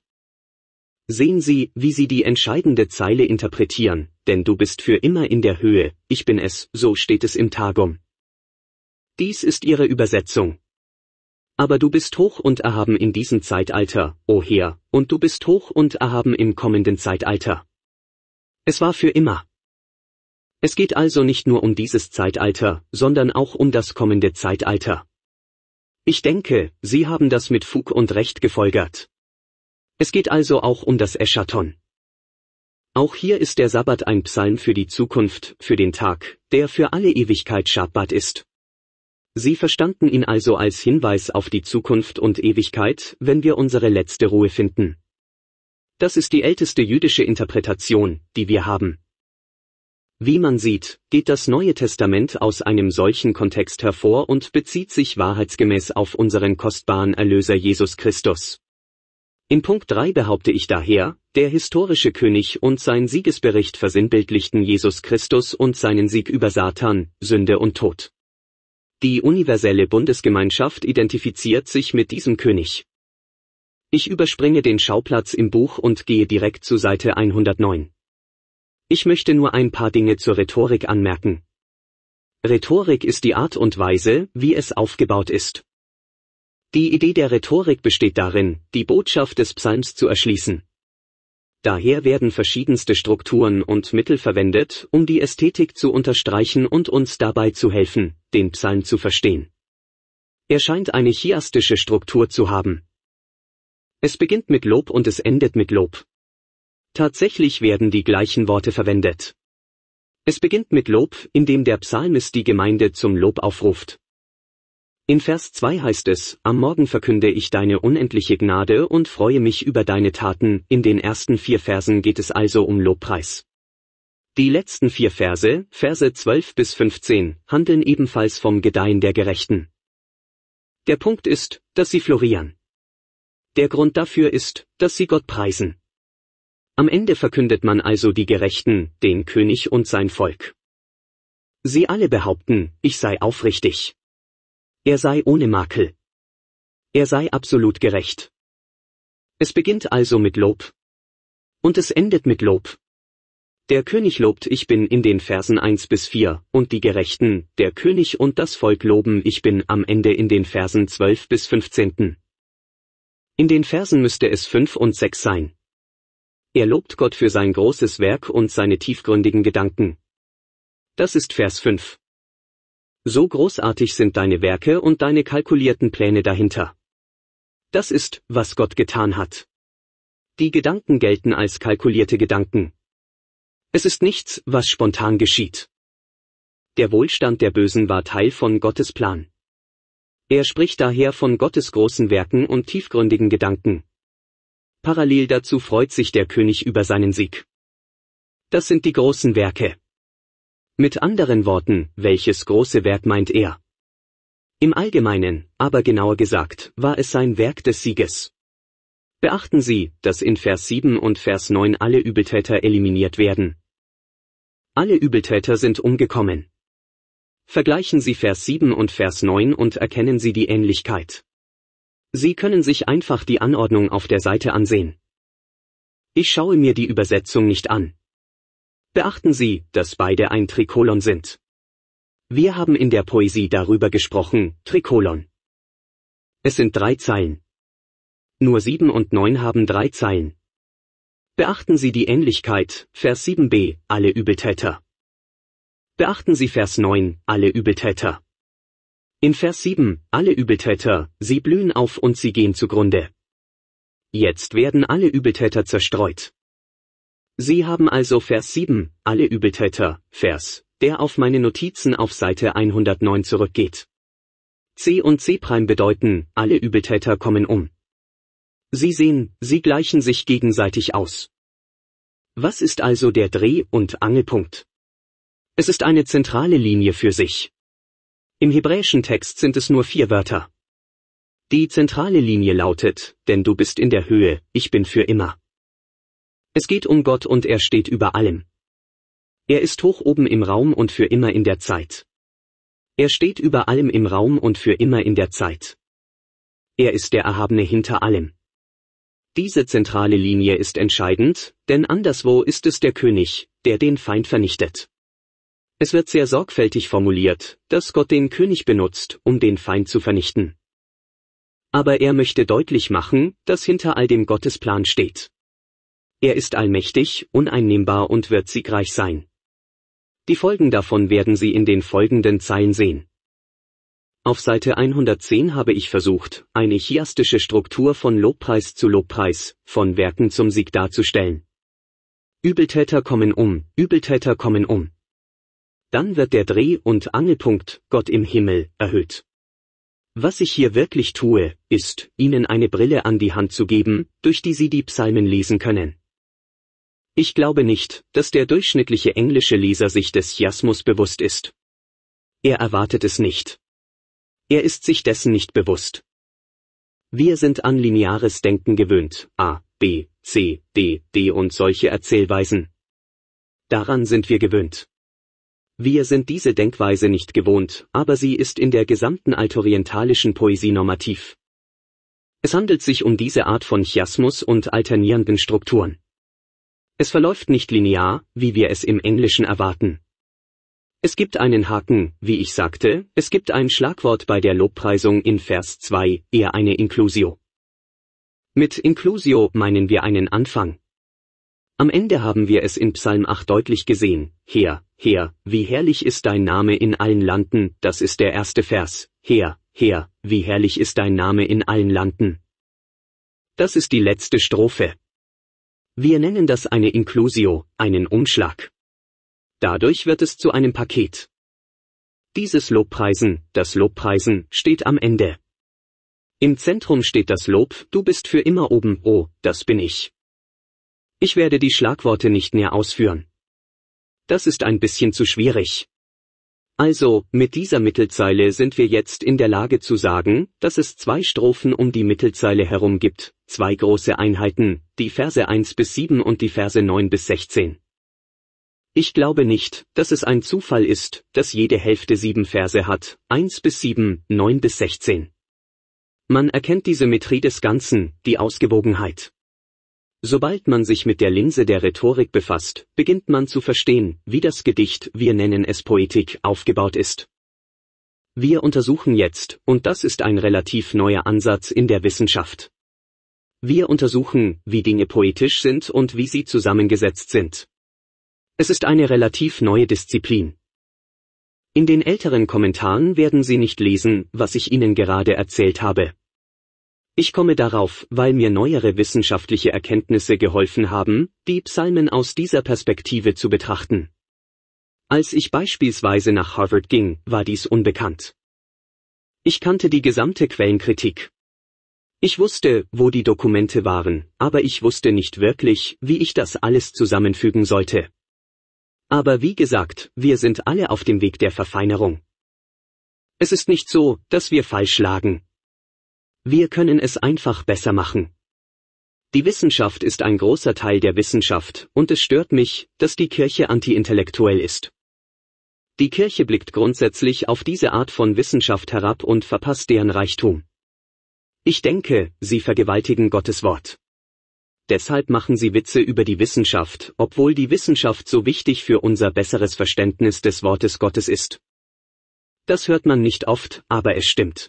Sehen Sie, wie Sie die entscheidende Zeile interpretieren, denn du bist für immer in der Höhe, ich bin es, so steht es im Targum. Dies ist ihre Übersetzung. Aber du bist hoch und erhaben in diesem Zeitalter, o Herr, und du bist hoch und erhaben im kommenden Zeitalter. Es war für immer. Es geht also nicht nur um dieses Zeitalter, sondern auch um das kommende Zeitalter. Ich denke, Sie haben das mit Fug und Recht gefolgert. Es geht also auch um das Eschaton. Auch hier ist der Sabbat ein Psalm für die Zukunft, für den Tag, der für alle Ewigkeit Schabbat ist. Sie verstanden ihn also als Hinweis auf die Zukunft und Ewigkeit, wenn wir unsere letzte Ruhe finden. Das ist die älteste jüdische Interpretation, die wir haben. Wie man sieht, geht das Neue Testament aus einem solchen Kontext hervor und bezieht sich wahrheitsgemäß auf unseren kostbaren Erlöser Jesus Christus. In Punkt 3 behaupte ich daher, der historische König und sein Siegesbericht versinnbildlichten Jesus Christus und seinen Sieg über Satan, Sünde und Tod. Die universelle Bundesgemeinschaft identifiziert sich mit diesem König. Ich überspringe den Schauplatz im Buch und gehe direkt zu Seite 109. Ich möchte nur ein paar Dinge zur Rhetorik anmerken. Rhetorik ist die Art und Weise, wie es aufgebaut ist. Die Idee der Rhetorik besteht darin, die Botschaft des Psalms zu erschließen. Daher werden verschiedenste Strukturen und Mittel verwendet, um die Ästhetik zu unterstreichen und uns dabei zu helfen, den Psalm zu verstehen. Er scheint eine chiastische Struktur zu haben. Es beginnt mit Lob und es endet mit Lob. Tatsächlich werden die gleichen Worte verwendet. Es beginnt mit Lob, indem der Psalmist die Gemeinde zum Lob aufruft. In Vers 2 heißt es, am Morgen verkünde ich deine unendliche Gnade und freue mich über deine Taten, in den ersten 4 Versen geht es also um Lobpreis. Die letzten 4 Verse, Verse 12 bis 15, handeln ebenfalls vom Gedeihen der Gerechten. Der Punkt ist, dass sie florieren. Der Grund dafür ist, dass sie Gott preisen. Am Ende verkündet man also die Gerechten, den König und sein Volk. Sie alle behaupten, ich sei aufrichtig. Er sei ohne Makel. Er sei absolut gerecht. Es beginnt also mit Lob. Und es endet mit Lob. Der König lobt, ich bin in den Versen 1 bis 4, und die Gerechten, der König und das Volk loben, ich bin am Ende in den Versen 12 bis 15. In den Versen müsste es 5 und 6 sein. Er lobt Gott für sein großes Werk und seine tiefgründigen Gedanken. Das ist Vers 5. So großartig sind deine Werke und deine kalkulierten Pläne dahinter. Das ist, was Gott getan hat. Die Gedanken gelten als kalkulierte Gedanken. Es ist nichts, was spontan geschieht. Der Wohlstand der Bösen war Teil von Gottes Plan. Er spricht daher von Gottes großen Werken und tiefgründigen Gedanken. Parallel dazu freut sich der König über seinen Sieg. Das sind die großen Werke. Mit anderen Worten, welches große Werk meint er? Im Allgemeinen, aber genauer gesagt, war es sein Werk des Sieges. Beachten Sie, dass in Vers 7 und Vers 9 alle Übeltäter eliminiert werden. Alle Übeltäter sind umgekommen. Vergleichen Sie Vers 7 und Vers 9 und erkennen Sie die Ähnlichkeit. Sie können sich einfach die Anordnung auf der Seite ansehen. Ich schaue mir die Übersetzung nicht an. Beachten Sie, dass beide ein Trikolon sind. Wir haben in der Poesie darüber gesprochen, Trikolon. Es sind 3 Zeilen. Nur 7 und 9 haben 3 Zeilen. Beachten Sie die Ähnlichkeit, Vers 7b, alle Übeltäter. Beachten Sie Vers 9, alle Übeltäter. In Vers 7, alle Übeltäter, sie blühen auf und sie gehen zugrunde. Jetzt werden alle Übeltäter zerstreut. Sie haben also Vers 7, alle Übeltäter, Vers, der auf meine Notizen auf Seite 109 zurückgeht. C und C' bedeuten, alle Übeltäter kommen um. Sie sehen, sie gleichen sich gegenseitig aus. Was ist also der Dreh- und Angelpunkt? Es ist eine zentrale Linie für sich. Im hebräischen Text sind es nur 4 Wörter. Die zentrale Linie lautet, denn du bist in der Höhe, ich bin für immer. Es geht um Gott und er steht über allem. Er ist hoch oben im Raum und für immer in der Zeit. Er steht über allem im Raum und für immer in der Zeit. Er ist der Erhabene hinter allem. Diese zentrale Linie ist entscheidend, denn anderswo ist es der König, der den Feind vernichtet. Es wird sehr sorgfältig formuliert, dass Gott den König benutzt, um den Feind zu vernichten. Aber er möchte deutlich machen, dass hinter all dem Gottes Plan steht. Er ist allmächtig, uneinnehmbar und wird siegreich sein. Die Folgen davon werden Sie in den folgenden Zeilen sehen. Auf Seite 110 habe ich versucht, eine chiastische Struktur von Lobpreis zu Lobpreis, von Werken zum Sieg darzustellen. Übeltäter kommen um, Übeltäter kommen um. Dann wird der Dreh- und Angelpunkt, Gott im Himmel, erhöht. Was ich hier wirklich tue, ist, Ihnen eine Brille an die Hand zu geben, durch die Sie die Psalmen lesen können. Ich glaube nicht, dass der durchschnittliche englische Leser sich des Chiasmus bewusst ist. Er erwartet es nicht. Er ist sich dessen nicht bewusst. Wir sind an lineares Denken gewöhnt, A, B, C, D, D und solche Erzählweisen. Daran sind wir gewöhnt. Wir sind diese Denkweise nicht gewohnt, aber sie ist in der gesamten altorientalischen Poesie normativ. Es handelt sich um diese Art von Chiasmus und alternierenden Strukturen. Es verläuft nicht linear, wie wir es im Englischen erwarten. Es gibt einen Haken, wie ich sagte, es gibt ein Schlagwort bei der Lobpreisung in Vers 2, eher eine Inclusio. Mit Inclusio meinen wir einen Anfang. Am Ende haben wir es in Psalm 8 deutlich gesehen, Herr, Herr, wie herrlich ist dein Name in allen Landen, das ist der erste Vers, Herr, Herr, wie herrlich ist dein Name in allen Landen. Das ist die letzte Strophe. Wir nennen das eine Inclusio, einen Umschlag. Dadurch wird es zu einem Paket. Dieses Lobpreisen, das Lobpreisen, steht am Ende. Im Zentrum steht das Lob, du bist für immer oben, oh, das bin ich. Ich werde die Schlagworte nicht näher ausführen. Das ist ein bisschen zu schwierig. Also, mit dieser Mittelzeile sind wir jetzt in der Lage zu sagen, dass es 2 Strophen um die Mittelzeile herum gibt, 2 große Einheiten, die Verse 1 bis 7 und die Verse 9 bis 16. Ich glaube nicht, dass es ein Zufall ist, dass jede Hälfte 7 Verse hat, 1 bis 7, 9 bis 16. Man erkennt die Symmetrie des Ganzen, die Ausgewogenheit. Sobald man sich mit der Linse der Rhetorik befasst, beginnt man zu verstehen, wie das Gedicht, wir nennen es Poetik, aufgebaut ist. Wir untersuchen jetzt, und das ist ein relativ neuer Ansatz in der Wissenschaft. Wir untersuchen, wie Dinge poetisch sind und wie sie zusammengesetzt sind. Es ist eine relativ neue Disziplin. In den älteren Kommentaren werden Sie nicht lesen, was ich Ihnen gerade erzählt habe. Ich komme darauf, weil mir neuere wissenschaftliche Erkenntnisse geholfen haben, die Psalmen aus dieser Perspektive zu betrachten. Als ich beispielsweise nach Harvard ging, war dies unbekannt. Ich kannte die gesamte Quellenkritik. Ich wusste, wo die Dokumente waren, aber ich wusste nicht wirklich, wie ich das alles zusammenfügen sollte. Aber wie gesagt, wir sind alle auf dem Weg der Verfeinerung. Es ist nicht so, dass wir falsch lagen. Wir können es einfach besser machen. Die Wissenschaft ist ein großer Teil der Wissenschaft, und es stört mich, dass die Kirche anti-intellektuell ist. Die Kirche blickt grundsätzlich auf diese Art von Wissenschaft herab und verpasst deren Reichtum. Ich denke, sie vergewaltigen Gottes Wort. Deshalb machen sie Witze über die Wissenschaft, obwohl die Wissenschaft so wichtig für unser besseres Verständnis des Wortes Gottes ist. Das hört man nicht oft, aber es stimmt.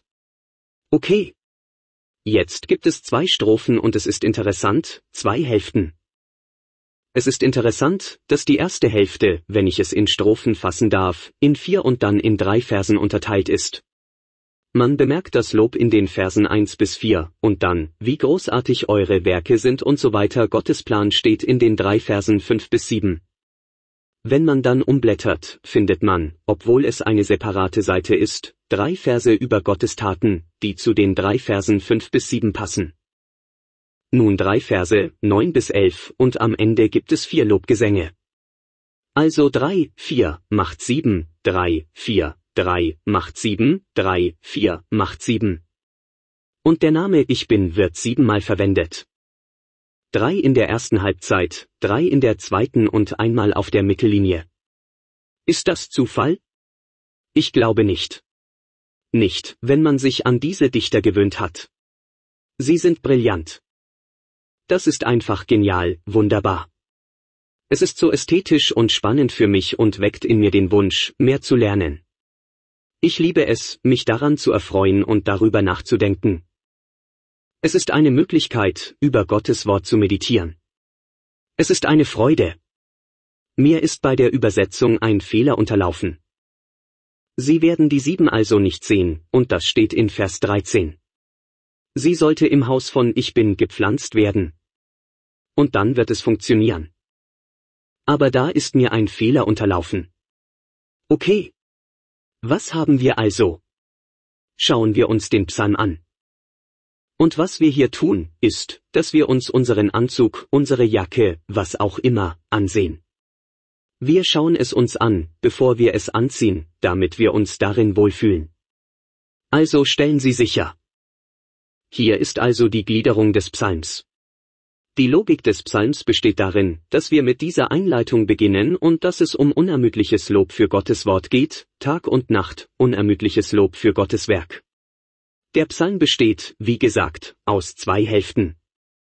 Okay. Jetzt gibt es 2 Strophen und es ist interessant, 2 Hälften. Es ist interessant, dass die erste Hälfte, wenn ich es in Strophen fassen darf, in 4 und dann in 3 Versen unterteilt ist. Man bemerkt das Lob in den Versen 1 bis 4, und dann, wie großartig eure Werke sind und so weiter. Gottes Plan steht in den 3 Versen 5 bis 7. Wenn man dann umblättert, findet man, obwohl es eine separate Seite ist, 3 Verse über Gottes Taten, die zu den 3 Versen 5 bis 7 passen. Nun 3 Verse, 9 bis 11, und am Ende gibt es 4 Lobgesänge. Also 3, 4, macht 7, 3, 4. 3 macht 7, 3, 4 macht 7. Und der Name Ich Bin wird 7-mal verwendet. 3 in der ersten Halbzeit, 3 in der zweiten und einmal auf der Mittellinie. Ist das Zufall? Ich glaube nicht. Nicht, wenn man sich an diese Dichter gewöhnt hat. Sie sind brillant. Das ist einfach genial, wunderbar. Es ist so ästhetisch und spannend für mich und weckt in mir den Wunsch, mehr zu lernen. Ich liebe es, mich daran zu erfreuen und darüber nachzudenken. Es ist eine Möglichkeit, über Gottes Wort zu meditieren. Es ist eine Freude. Mir ist bei der Übersetzung ein Fehler unterlaufen. Sie werden die 7 also nicht sehen, und das steht in Vers 13. Sie sollte im Haus von Ich Bin gepflanzt werden. Und dann wird es funktionieren. Aber da ist mir ein Fehler unterlaufen. Okay. Was haben wir also? Schauen wir uns den Psalm an. Und was wir hier tun, ist, dass wir uns unseren Anzug, unsere Jacke, was auch immer, ansehen. Wir schauen es uns an, bevor wir es anziehen, damit wir uns darin wohlfühlen. Also stellen Sie sicher. Hier ist also die Gliederung des Psalms. Die Logik des Psalms besteht darin, dass wir mit dieser Einleitung beginnen und dass es um unermüdliches Lob für Gottes Wort geht, Tag und Nacht, unermüdliches Lob für Gottes Werk. Der Psalm besteht, wie gesagt, aus 2 Hälften.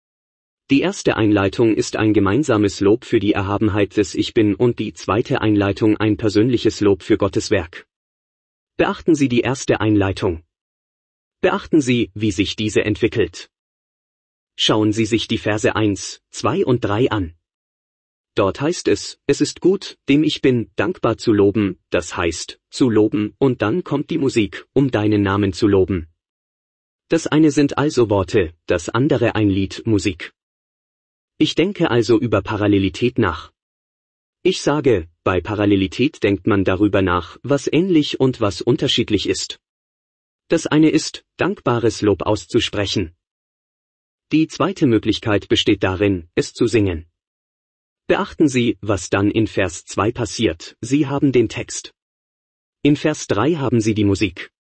Die erste Einleitung ist ein gemeinsames Lob für die Erhabenheit des Ich Bin und die zweite Einleitung ein persönliches Lob für Gottes Werk. Beachten Sie die erste Einleitung. Beachten Sie, wie sich diese entwickelt. Schauen Sie sich die Verse 1, 2 und 3 an. Dort heißt es ist gut, dem Ich Bin, dankbar zu loben, das heißt, zu loben, und dann kommt die Musik, um deinen Namen zu loben. Das eine sind also Worte, das andere ein Lied, Musik. Ich denke also über Parallelität nach. Ich sage, bei Parallelität denkt man darüber nach, was ähnlich und was unterschiedlich ist. Das eine ist, dankbares Lob auszusprechen. Die zweite Möglichkeit besteht darin, es zu singen. Beachten Sie, was dann in Vers 2 passiert, Sie haben den Text. In Vers 3 haben Sie die Musik.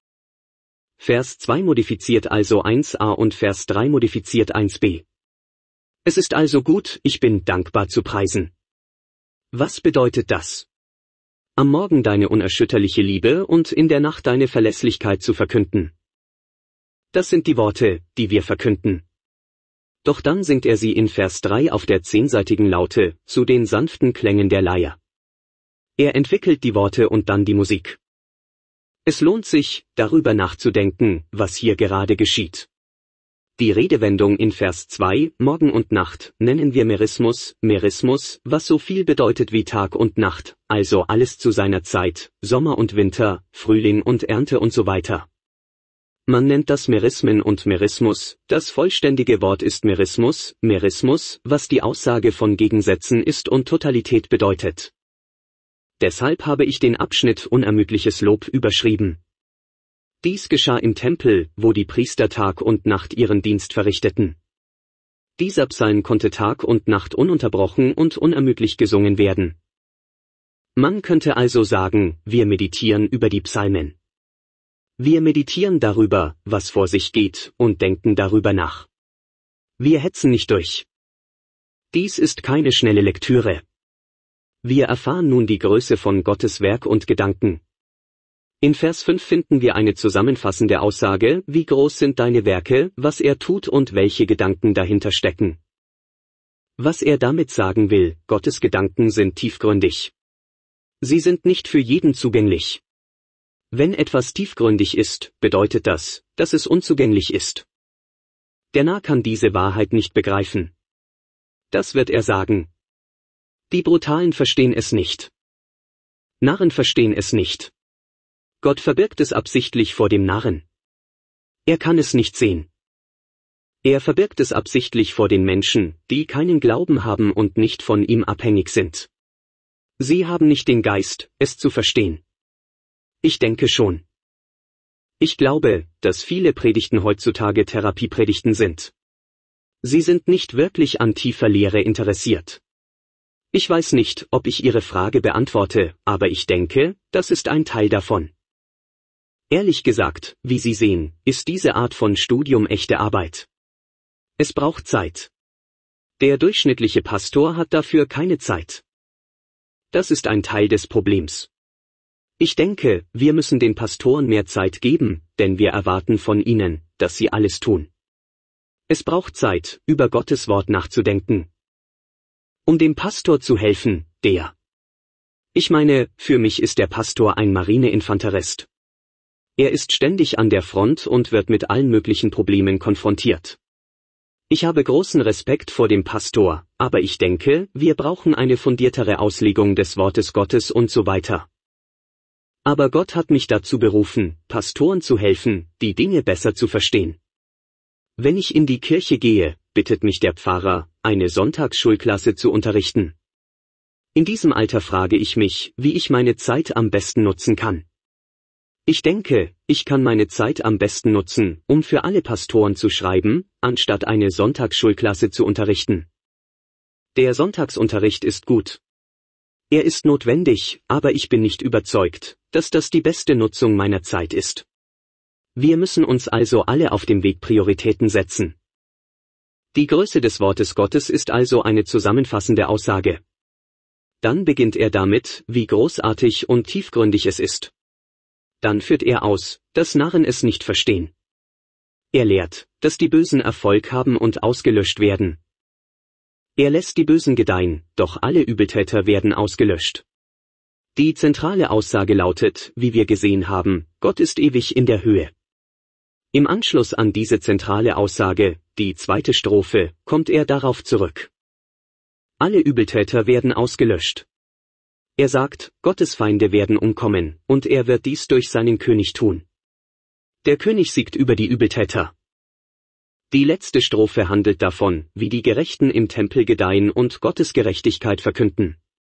Vers 2 modifiziert also 1a und Vers 3 modifiziert 1b. Es ist also gut, ich bin dankbar zu preisen. Was bedeutet das? Am Morgen deine unerschütterliche Liebe und in der Nacht deine Verlässlichkeit zu verkünden. Das sind die Worte, die wir verkünden. Doch dann singt er sie in Vers 3 auf der 10-seitigen Laute, zu den sanften Klängen der Leier. Er entwickelt die Worte und dann die Musik. Es lohnt sich, darüber nachzudenken, was hier gerade geschieht. Die Redewendung in Vers 2, Morgen und Nacht, nennen wir Merismus, was so viel bedeutet wie Tag und Nacht, also alles zu seiner Zeit, Sommer und Winter, Frühling und Ernte und so weiter. Man nennt das Merismen und Merismus, das vollständige Wort ist Merismus, was die Aussage von Gegensätzen ist und Totalität bedeutet. Deshalb habe ich den Abschnitt Unermüdliches Lob überschrieben. Dies geschah im Tempel, wo die Priester Tag und Nacht ihren Dienst verrichteten. Dieser Psalm konnte Tag und Nacht ununterbrochen und unermüdlich gesungen werden. Man könnte also sagen, wir meditieren über die Psalmen. Wir meditieren darüber, was vor sich geht, und denken darüber nach. Wir hetzen nicht durch. Dies ist keine schnelle Lektüre. Wir erfahren nun die Größe von Gottes Werk und Gedanken. In Vers 5 finden wir eine zusammenfassende Aussage, wie groß sind deine Werke, was er tut und welche Gedanken dahinter stecken. Was er damit sagen will, Gottes Gedanken sind tiefgründig. Sie sind nicht für jeden zugänglich. Wenn etwas tiefgründig ist, bedeutet das, dass es unzugänglich ist. Der Narr kann diese Wahrheit nicht begreifen. Das wird er sagen. Die Brutalen verstehen es nicht. Narren verstehen es nicht. Gott verbirgt es absichtlich vor dem Narren. Er kann es nicht sehen. Er verbirgt es absichtlich vor den Menschen, die keinen Glauben haben und nicht von ihm abhängig sind. Sie haben nicht den Geist, es zu verstehen. Ich denke schon. Ich glaube, dass viele Predigten heutzutage Therapiepredigten sind. Sie sind nicht wirklich an tiefer Lehre interessiert. Ich weiß nicht, ob ich Ihre Frage beantworte, aber ich denke, das ist ein Teil davon. Ehrlich gesagt, wie Sie sehen, ist diese Art von Studium echte Arbeit. Es braucht Zeit. Der durchschnittliche Pastor hat dafür keine Zeit. Das ist ein Teil des Problems. Ich denke, wir müssen den Pastoren mehr Zeit geben, denn wir erwarten von ihnen, dass sie alles tun. Es braucht Zeit, über Gottes Wort nachzudenken. Um dem Pastor zu helfen, Ich meine, für mich ist der Pastor ein Marineinfanterist. Er ist ständig an der Front und wird mit allen möglichen Problemen konfrontiert. Ich habe großen Respekt vor dem Pastor, aber ich denke, wir brauchen eine fundiertere Auslegung des Wortes Gottes und so weiter. Aber Gott hat mich dazu berufen, Pastoren zu helfen, die Dinge besser zu verstehen. Wenn ich in die Kirche gehe, bittet mich der Pfarrer, eine Sonntagsschulklasse zu unterrichten. In diesem Alter frage ich mich, wie ich meine Zeit am besten nutzen kann. Ich denke, ich kann meine Zeit am besten nutzen, um für alle Pastoren zu schreiben, anstatt eine Sonntagsschulklasse zu unterrichten. Der Sonntagsunterricht ist gut. Er ist notwendig, aber ich bin nicht überzeugt, dass das die beste Nutzung meiner Zeit ist. Wir müssen uns also alle auf dem Weg Prioritäten setzen. Die Größe des Wortes Gottes ist also eine zusammenfassende Aussage. Dann beginnt er damit, wie großartig und tiefgründig es ist. Dann führt er aus, dass Narren es nicht verstehen. Er lehrt, dass die Bösen Erfolg haben und ausgelöscht werden. Er lässt die Bösen gedeihen, doch alle Übeltäter werden ausgelöscht. Die zentrale Aussage lautet, wie wir gesehen haben, Gott ist ewig in der Höhe. Im Anschluss an diese zentrale Aussage, die zweite Strophe, kommt er darauf zurück. Alle Übeltäter werden ausgelöscht. Er sagt, Gottes Feinde werden umkommen, und er wird dies durch seinen König tun. Der König siegt über die Übeltäter. Die letzte Strophe handelt davon, wie die Gerechten im Tempel gedeihen und Gottes Gerechtigkeit verkünden.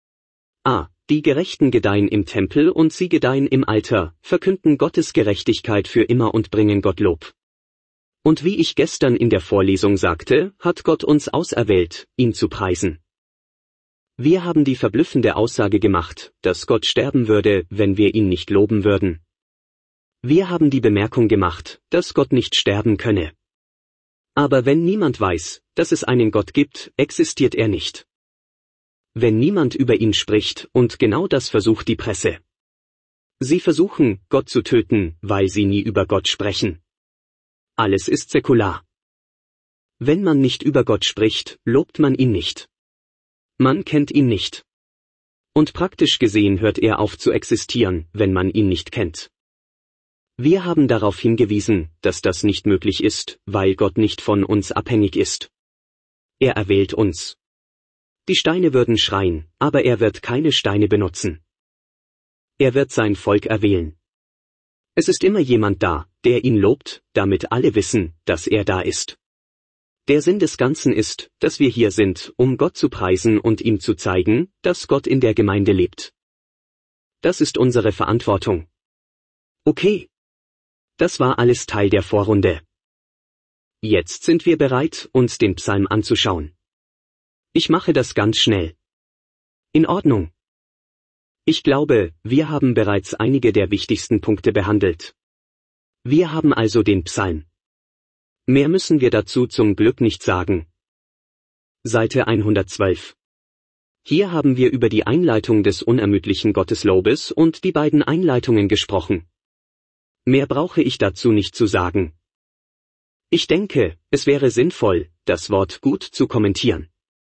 Die Gerechten gedeihen im Tempel und sie gedeihen im Alter, verkünden Gottes Gerechtigkeit für immer und bringen Gott Lob. Und wie ich gestern in der Vorlesung sagte, hat Gott uns auserwählt, ihn zu preisen. Wir haben die verblüffende Aussage gemacht, dass Gott sterben würde, wenn wir ihn nicht loben würden. Wir haben die Bemerkung gemacht, dass Gott nicht sterben könne. Aber wenn niemand weiß, dass es einen Gott gibt, existiert er nicht. Wenn niemand über ihn spricht, und genau das versucht die Presse. Sie versuchen, Gott zu töten, weil sie nie über Gott sprechen. Alles ist säkular. Wenn man nicht über Gott spricht, lobt man ihn nicht. Man kennt ihn nicht. Und praktisch gesehen hört er auf zu existieren, wenn man ihn nicht kennt. Wir haben darauf hingewiesen, dass das nicht möglich ist, weil Gott nicht von uns abhängig ist. Er erwählt uns. Die Steine würden schreien, aber er wird keine Steine benutzen. Er wird sein Volk erwählen. Es ist immer jemand da, der ihn lobt, damit alle wissen, dass er da ist. Der Sinn des Ganzen ist, dass wir hier sind, um Gott zu preisen und ihm zu zeigen, dass Gott in der Gemeinde lebt. Das ist unsere Verantwortung. Okay. Das war alles Teil der Vorrunde. Jetzt sind wir bereit, uns den Psalm anzuschauen. Ich mache das ganz schnell. In Ordnung. Ich glaube, wir haben bereits einige der wichtigsten Punkte behandelt. Wir haben also den Psalm. Mehr müssen wir dazu zum Glück nicht sagen. Seite 112. Hier haben wir über die Einleitung des unermüdlichen Gotteslobes und die beiden Einleitungen gesprochen. Mehr brauche ich dazu nicht zu sagen. Ich denke, es wäre sinnvoll, das Wort gut zu kommentieren.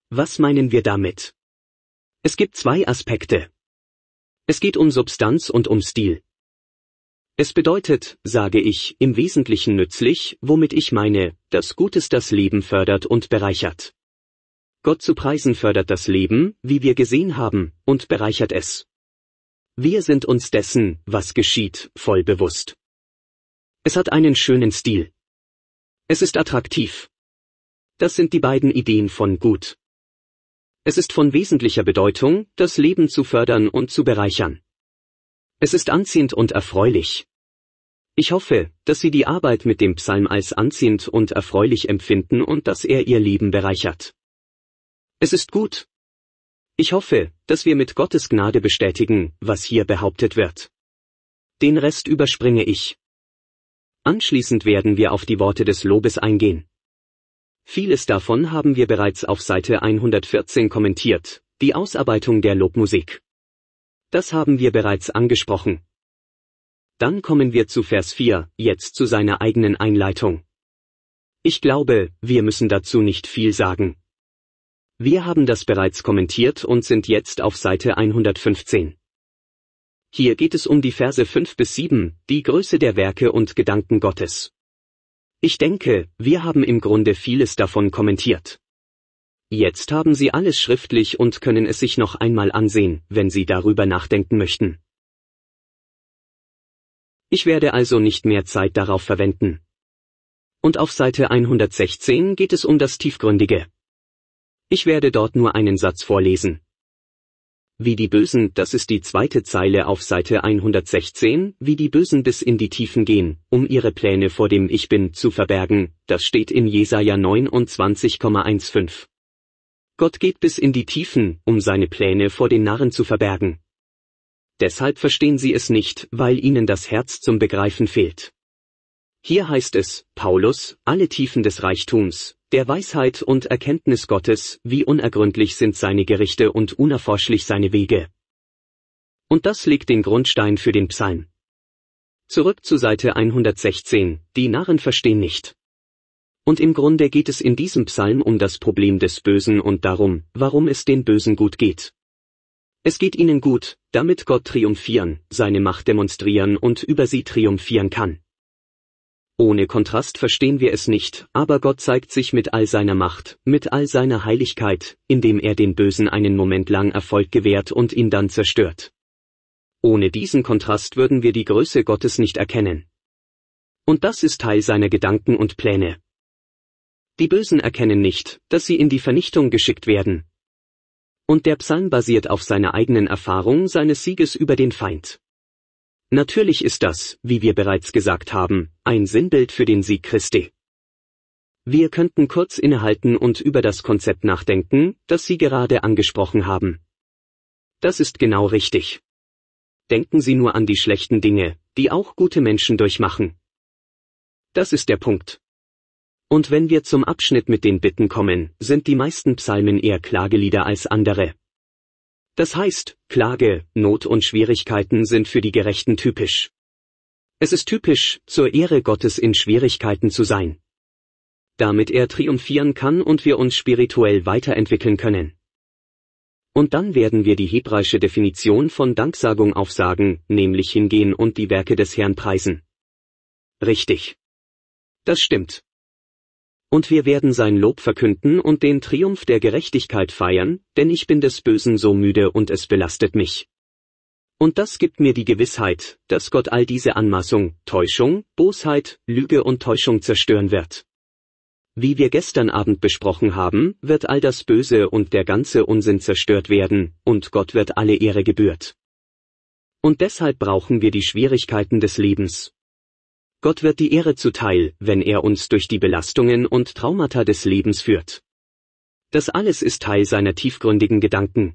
Was meinen wir damit? Es gibt zwei Aspekte. Es geht um Substanz und um Stil. Es bedeutet, sage ich, im Wesentlichen nützlich, womit ich meine, dass Gutes das Leben fördert und bereichert. Gott zu preisen fördert das Leben, wie wir gesehen haben, und bereichert es. Wir sind uns dessen, was geschieht, voll bewusst. Es hat einen schönen Stil. Es ist attraktiv. Das sind die beiden Ideen von gut. Es ist von wesentlicher Bedeutung, das Leben zu fördern und zu bereichern. Es ist anziehend und erfreulich. Ich hoffe, dass Sie die Arbeit mit dem Psalm als anziehend und erfreulich empfinden und dass er Ihr Leben bereichert. Es ist gut. Ich hoffe, dass wir mit Gottes Gnade bestätigen, was hier behauptet wird. Den Rest überspringe ich. Anschließend werden wir auf die Worte des Lobes eingehen. Vieles davon haben wir bereits auf Seite 114 kommentiert, die Ausarbeitung der Lobmusik. Das haben wir bereits angesprochen. Dann kommen wir zu Vers 4, jetzt zu seiner eigenen Einleitung. Ich glaube, wir müssen dazu nicht viel sagen. Wir haben das bereits kommentiert und sind jetzt auf Seite 115. Hier geht es um die Verse 5 bis 7, die Größe der Werke und Gedanken Gottes. Ich denke, wir haben im Grunde vieles davon kommentiert. Jetzt haben Sie alles schriftlich und können es sich noch einmal ansehen, wenn Sie darüber nachdenken möchten. Ich werde also nicht mehr Zeit darauf verwenden. Und auf Seite 116 geht es um das Tiefgründige. Ich werde dort nur einen Satz vorlesen. Wie die Bösen, das ist die zweite Zeile auf Seite 116, wie die Bösen bis in die Tiefen gehen, um ihre Pläne vor dem Ich Bin zu verbergen, das steht in Jesaja 29,15. Gott geht bis in die Tiefen, um seine Pläne vor den Narren zu verbergen. Deshalb verstehen sie es nicht, weil ihnen das Herz zum Begreifen fehlt. Hier heißt es, Paulus, alle Tiefen des Reichtums, der Weisheit und Erkenntnis Gottes, wie unergründlich sind seine Gerichte und unerforschlich seine Wege. Und das legt den Grundstein für den Psalm. Zurück zu Seite 116, die Narren verstehen nicht. Und im Grunde geht es in diesem Psalm um das Problem des Bösen und darum, warum es den Bösen gut geht. Es geht ihnen gut, damit Gott triumphieren, seine Macht demonstrieren und über sie triumphieren kann. Ohne Kontrast verstehen wir es nicht, aber Gott zeigt sich mit all seiner Macht, mit all seiner Heiligkeit, indem er den Bösen einen Moment lang Erfolg gewährt und ihn dann zerstört. Ohne diesen Kontrast würden wir die Größe Gottes nicht erkennen. Und das ist Teil seiner Gedanken und Pläne. Die Bösen erkennen nicht, dass sie in die Vernichtung geschickt werden. Und der Psalm basiert auf seiner eigenen Erfahrung seines Sieges über den Feind. Natürlich ist das, wie wir bereits gesagt haben, ein Sinnbild für den Sieg Christi. Wir könnten kurz innehalten und über das Konzept nachdenken, das Sie gerade angesprochen haben. Das ist genau richtig. Denken Sie nur an die schlechten Dinge, die auch gute Menschen durchmachen. Das ist der Punkt. Und wenn wir zum Abschnitt mit den Bitten kommen, sind die meisten Psalmen eher Klagelieder als andere. Das heißt, Klage, Not und Schwierigkeiten sind für die Gerechten typisch. Es ist typisch, zur Ehre Gottes in Schwierigkeiten zu sein. Damit er triumphieren kann und wir uns spirituell weiterentwickeln können. Und dann werden wir die hebräische Definition von Danksagung aufsagen, nämlich hingehen und die Werke des Herrn preisen. Richtig. Das stimmt. Und wir werden sein Lob verkünden und den Triumph der Gerechtigkeit feiern, denn ich bin des Bösen so müde und es belastet mich. Und das gibt mir die Gewissheit, dass Gott all diese Anmaßung, Täuschung, Bosheit, Lüge und Täuschung zerstören wird. Wie wir gestern Abend besprochen haben, wird all das Böse und der ganze Unsinn zerstört werden, und Gott wird alle Ehre gebührt. Und deshalb brauchen wir die Schwierigkeiten des Lebens. Gott wird die Ehre zuteil, wenn er uns durch die Belastungen und Traumata des Lebens führt. Das alles ist Teil seiner tiefgründigen Gedanken.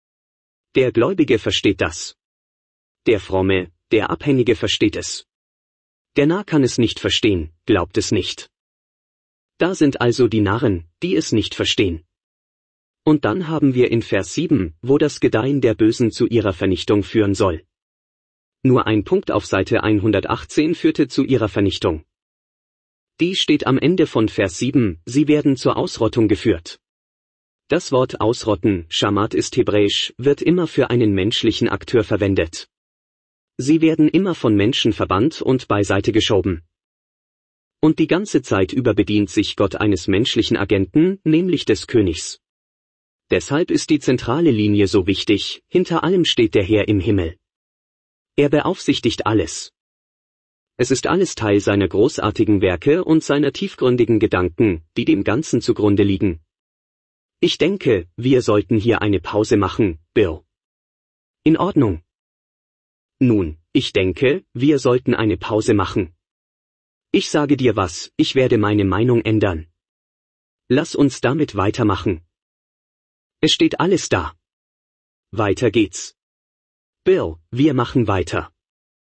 Der Gläubige versteht das. Der Fromme, der Abhängige versteht es. Der Narr kann es nicht verstehen, glaubt es nicht. Da sind also die Narren, die es nicht verstehen. Und dann haben wir in Vers 7, wo das Gedeihen der Bösen zu ihrer Vernichtung führen soll. Nur ein Punkt auf Seite 118 führte zu ihrer Vernichtung. Die steht am Ende von Vers 7, sie werden zur Ausrottung geführt. Das Wort ausrotten, Shamat ist hebräisch, wird immer für einen menschlichen Akteur verwendet. Sie werden immer von Menschen verbannt und beiseite geschoben. Und die ganze Zeit über bedient sich Gott eines menschlichen Agenten, nämlich des Königs. Deshalb ist die zentrale Linie so wichtig, hinter allem steht der Herr im Himmel. Er beaufsichtigt alles. Es ist alles Teil seiner großartigen Werke und seiner tiefgründigen Gedanken, die dem Ganzen zugrunde liegen. Ich denke, wir sollten hier eine Pause machen, Bill. In Ordnung. Nun, ich denke, wir sollten eine Pause machen. Ich sage dir was, ich werde meine Meinung ändern. Lass uns damit weitermachen. Es steht alles da. Weiter geht's. Bill, wir machen weiter.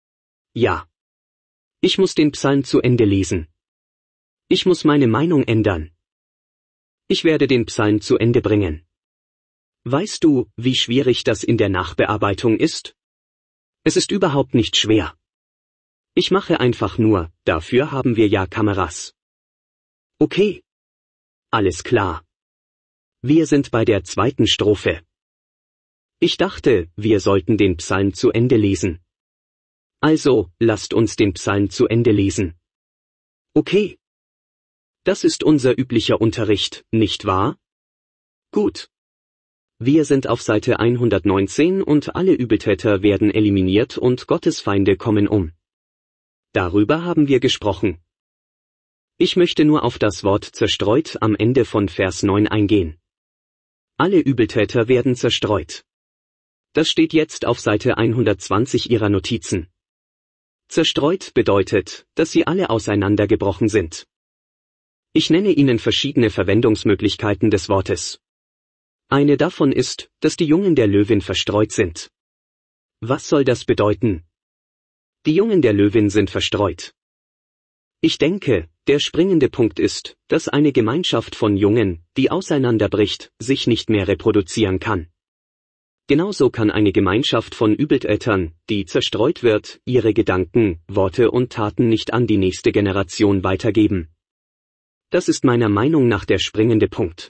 Ja. Ich muss den Psalm zu Ende lesen. Ich muss meine Meinung ändern. Ich werde den Psalm zu Ende bringen. Weißt du, wie schwierig das in der Nachbearbeitung ist? Es ist überhaupt nicht schwer. Ich mache einfach nur, dafür haben wir ja Kameras. Okay. Alles klar. Wir sind bei der zweiten Strophe. Ich dachte, wir sollten den Psalm zu Ende lesen. Also, lasst uns den Psalm zu Ende lesen. Okay. Das ist unser üblicher Unterricht, nicht wahr? Gut. Wir sind auf Seite 119 und alle Übeltäter werden eliminiert und Gottes Feinde kommen um. Darüber haben wir gesprochen. Ich möchte nur auf das Wort zerstreut am Ende von Vers 9 eingehen. Alle Übeltäter werden zerstreut. Das steht jetzt auf Seite 120 Ihrer Notizen. Zerstreut bedeutet, dass sie alle auseinandergebrochen sind. Ich nenne Ihnen verschiedene Verwendungsmöglichkeiten des Wortes. Eine davon ist, dass die Jungen der Löwin verstreut sind. Was soll das bedeuten? Die Jungen der Löwin sind verstreut. Ich denke, der springende Punkt ist, dass eine Gemeinschaft von Jungen, die auseinanderbricht, sich nicht mehr reproduzieren kann. Genauso kann eine Gemeinschaft von Übeltätern, die zerstreut wird, ihre Gedanken, Worte und Taten nicht an die nächste Generation weitergeben. Das ist meiner Meinung nach der springende Punkt.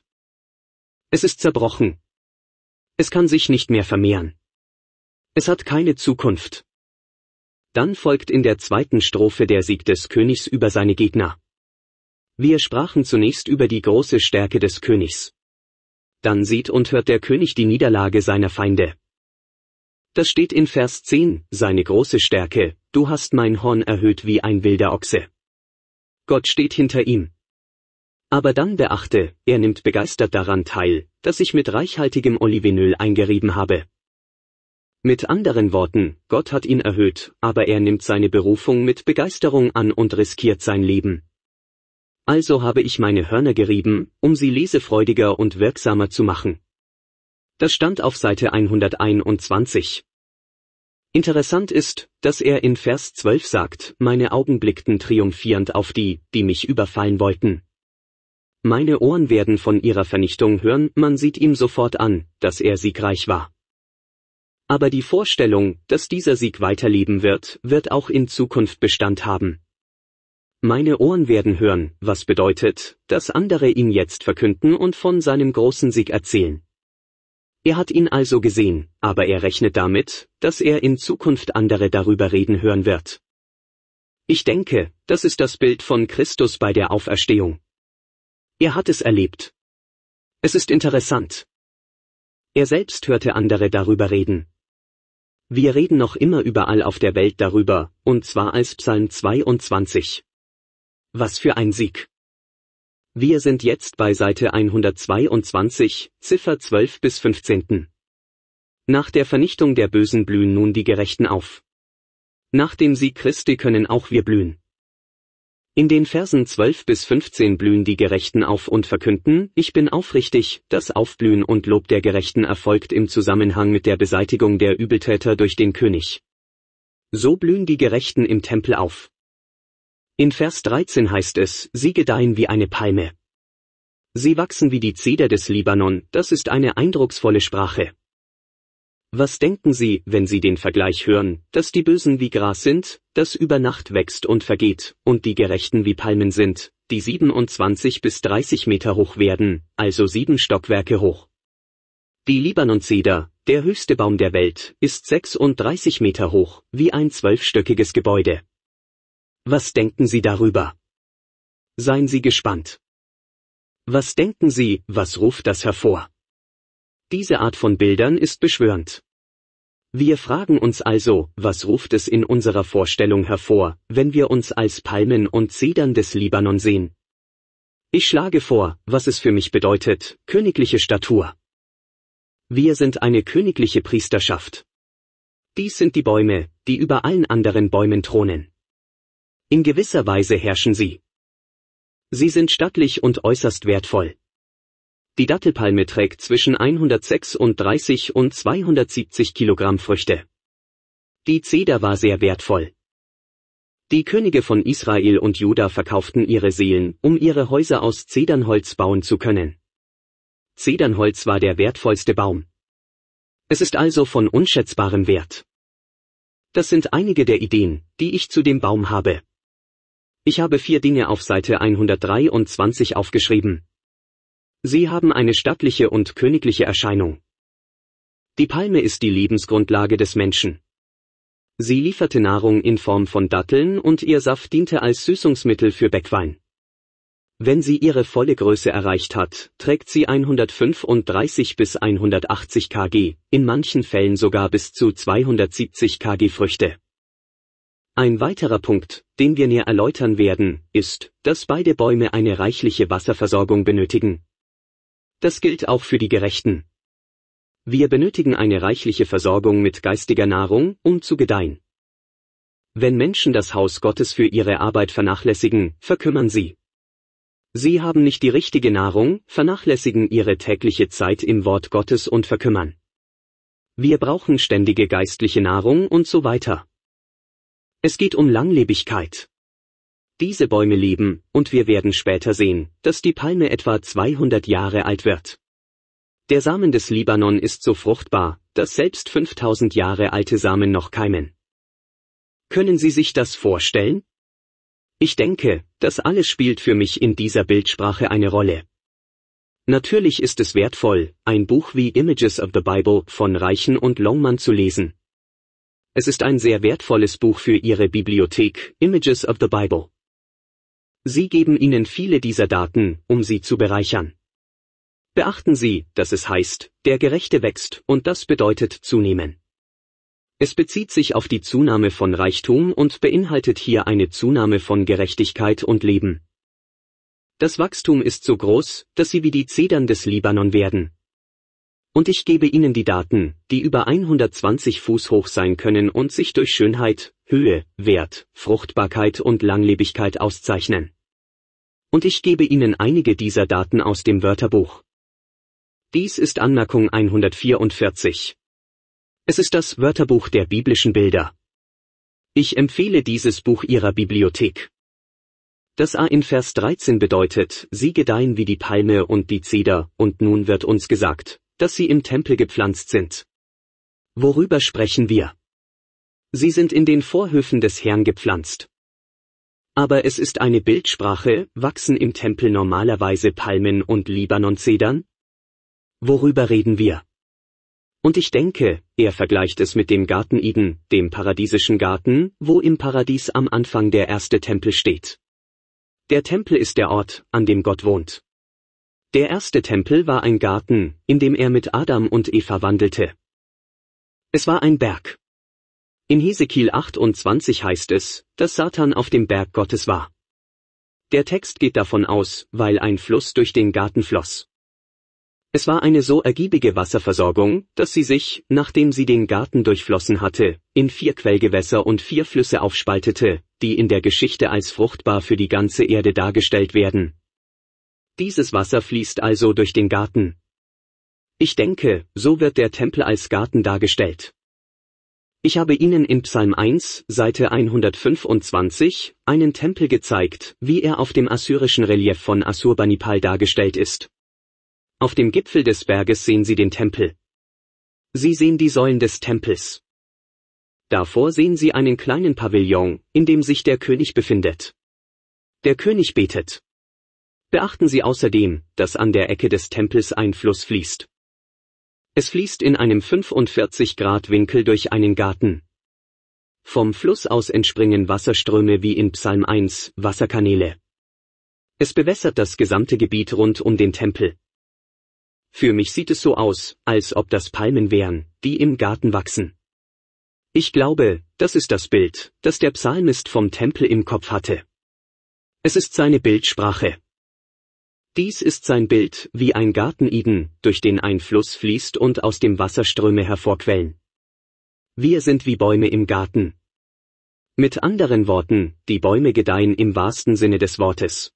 Es ist zerbrochen. Es kann sich nicht mehr vermehren. Es hat keine Zukunft. Dann folgt in der zweiten Strophe der Sieg des Königs über seine Gegner. Wir sprachen zunächst über die große Stärke des Königs. Dann sieht und hört der König die Niederlage seiner Feinde. Das steht in Vers 10, seine große Stärke, du hast mein Horn erhöht wie ein wilder Ochse. Gott steht hinter ihm. Aber dann beachte, er nimmt begeistert daran teil, dass ich mit reichhaltigem Olivenöl eingerieben habe. Mit anderen Worten, Gott hat ihn erhöht, aber er nimmt seine Berufung mit Begeisterung an und riskiert sein Leben. Also habe ich meine Hörner gerieben, um sie lesefreudiger und wirksamer zu machen. Das stand auf Seite 121. Interessant ist, dass er in Vers 12 sagt, meine Augen blickten triumphierend auf die, die mich überfallen wollten. Meine Ohren werden von ihrer Vernichtung hören, man sieht ihm sofort an, dass er siegreich war. Aber die Vorstellung, dass dieser Sieg weiterleben wird, wird auch in Zukunft Bestand haben. Meine Ohren werden hören, was bedeutet, dass andere ihn jetzt verkünden und von seinem großen Sieg erzählen. Er hat ihn also gesehen, aber er rechnet damit, dass er in Zukunft andere darüber reden hören wird. Ich denke, das ist das Bild von Christus bei der Auferstehung. Er hat es erlebt. Es ist interessant. Er selbst hörte andere darüber reden. Wir reden noch immer überall auf der Welt darüber, und zwar als Psalm 22. Was für ein Sieg! Wir sind jetzt bei Seite 122, Ziffer 12 bis 15. Nach der Vernichtung der Bösen blühen nun die Gerechten auf. Nach dem Sieg Christi können auch wir blühen. In den Versen 12 bis 15 blühen die Gerechten auf und verkünden, ich bin aufrichtig, das Aufblühen und Lob der Gerechten erfolgt im Zusammenhang mit der Beseitigung der Übeltäter durch den König. So blühen die Gerechten im Tempel auf. In Vers 13 heißt es, sie gedeihen wie eine Palme. Sie wachsen wie die Zeder des Libanon, das ist eine eindrucksvolle Sprache. Was denken Sie, wenn Sie den Vergleich hören, dass die Bösen wie Gras sind, das über Nacht wächst und vergeht, und die Gerechten wie Palmen sind, die 27 bis 30 Meter hoch werden, also 7 Stockwerke hoch. Die Libanon-Zeder, der höchste Baum der Welt, ist 36 Meter hoch, wie ein 12-stöckiges Gebäude. Was denken Sie darüber? Seien Sie gespannt. Was denken Sie, was ruft das hervor? Diese Art von Bildern ist beschwörend. Wir fragen uns also, was ruft es in unserer Vorstellung hervor, wenn wir uns als Palmen und Zedern des Libanon sehen? Ich schlage vor, was es für mich bedeutet, königliche Statur. Wir sind eine königliche Priesterschaft. Dies sind die Bäume, die über allen anderen Bäumen thronen. In gewisser Weise herrschen sie. Sie sind stattlich und äußerst wertvoll. Die Dattelpalme trägt zwischen 136 und 270 Kilogramm Früchte. Die Zeder war sehr wertvoll. Die Könige von Israel und Juda verkauften ihre Seelen, um ihre Häuser aus Zedernholz bauen zu können. Zedernholz war der wertvollste Baum. Es ist also von unschätzbarem Wert. Das sind einige der Ideen, die ich zu dem Baum habe. Ich habe 4 Dinge auf Seite 123 aufgeschrieben. Sie haben eine stattliche und königliche Erscheinung. Die Palme ist die Lebensgrundlage des Menschen. Sie lieferte Nahrung in Form von Datteln und ihr Saft diente als Süßungsmittel für Backwein. Wenn sie ihre volle Größe erreicht hat, trägt sie 135 bis 180 kg, in manchen Fällen sogar bis zu 270 kg Früchte. Ein weiterer Punkt, den wir näher erläutern werden, ist, dass beide Bäume eine reichliche Wasserversorgung benötigen. Das gilt auch für die Gerechten. Wir benötigen eine reichliche Versorgung mit geistiger Nahrung, um zu gedeihen. Wenn Menschen das Haus Gottes für ihre Arbeit vernachlässigen, verkümmern sie. Sie haben nicht die richtige Nahrung, vernachlässigen ihre tägliche Zeit im Wort Gottes und verkümmern. Wir brauchen ständige geistliche Nahrung und so weiter. Es geht um Langlebigkeit. Diese Bäume leben, und wir werden später sehen, dass die Palme etwa 200 Jahre alt wird. Der Samen des Libanon ist so fruchtbar, dass selbst 5000 Jahre alte Samen noch keimen. Können Sie sich das vorstellen? Ich denke, das alles spielt für mich in dieser Bildsprache eine Rolle. Natürlich ist es wertvoll, ein Buch wie Images of the Bible von Reichen und Longman zu lesen. Es ist ein sehr wertvolles Buch für Ihre Bibliothek, Images of the Bible. Sie geben Ihnen viele dieser Daten, um sie zu bereichern. Beachten Sie, dass es heißt, der Gerechte wächst, und das bedeutet zunehmen. Es bezieht sich auf die Zunahme von Reichtum und beinhaltet hier eine Zunahme von Gerechtigkeit und Leben. Das Wachstum ist so groß, dass Sie wie die Zedern des Libanon werden. Und ich gebe Ihnen die Daten, die über 120 Fuß hoch sein können und sich durch Schönheit, Höhe, Wert, Fruchtbarkeit und Langlebigkeit auszeichnen. Und ich gebe Ihnen einige dieser Daten aus dem Wörterbuch. Dies ist Anmerkung 144. Es ist das Wörterbuch der biblischen Bilder. Ich empfehle dieses Buch Ihrer Bibliothek. Das A in Vers 13 bedeutet, sie gedeihen wie die Palme und die Zeder, und nun wird uns gesagt, dass sie im Tempel gepflanzt sind. Worüber sprechen wir? Sie sind in den Vorhöfen des Herrn gepflanzt. Aber es ist eine Bildsprache, wachsen im Tempel normalerweise Palmen und Libanon-Zedern? Worüber reden wir? Und ich denke, er vergleicht es mit dem Garten Eden, dem paradiesischen Garten, wo im Paradies am Anfang der erste Tempel steht. Der Tempel ist der Ort, an dem Gott wohnt. Der erste Tempel war ein Garten, in dem er mit Adam und Eva wandelte. Es war ein Berg. In Hesekiel 28 heißt es, dass Satan auf dem Berg Gottes war. Der Text geht davon aus, weil ein Fluss durch den Garten floss. Es war eine so ergiebige Wasserversorgung, dass sie sich, nachdem sie den Garten durchflossen hatte, in 4 Quellgewässer und 4 Flüsse aufspaltete, die in der Geschichte als fruchtbar für die ganze Erde dargestellt werden. Dieses Wasser fließt also durch den Garten. Ich denke, so wird der Tempel als Garten dargestellt. Ich habe Ihnen in Psalm 1, Seite 125, einen Tempel gezeigt, wie er auf dem assyrischen Relief von Assurbanipal dargestellt ist. Auf dem Gipfel des Berges sehen Sie den Tempel. Sie sehen die Säulen des Tempels. Davor sehen Sie einen kleinen Pavillon, in dem sich der König befindet. Der König betet. Beachten Sie außerdem, dass an der Ecke des Tempels ein Fluss fließt. Es fließt in einem 45-Grad-Winkel durch einen Garten. Vom Fluss aus entspringen Wasserströme wie in Psalm 1, Wasserkanäle. Es bewässert das gesamte Gebiet rund um den Tempel. Für mich sieht es so aus, als ob das Palmen wären, die im Garten wachsen. Ich glaube, das ist das Bild, das der Psalmist vom Tempel im Kopf hatte. Es ist seine Bildsprache. Dies ist sein Bild, wie ein Garten Eden, durch den ein Fluss fließt und aus dem Wasser Ströme hervorquellen. Wir sind wie Bäume im Garten. Mit anderen Worten, die Bäume gedeihen im wahrsten Sinne des Wortes.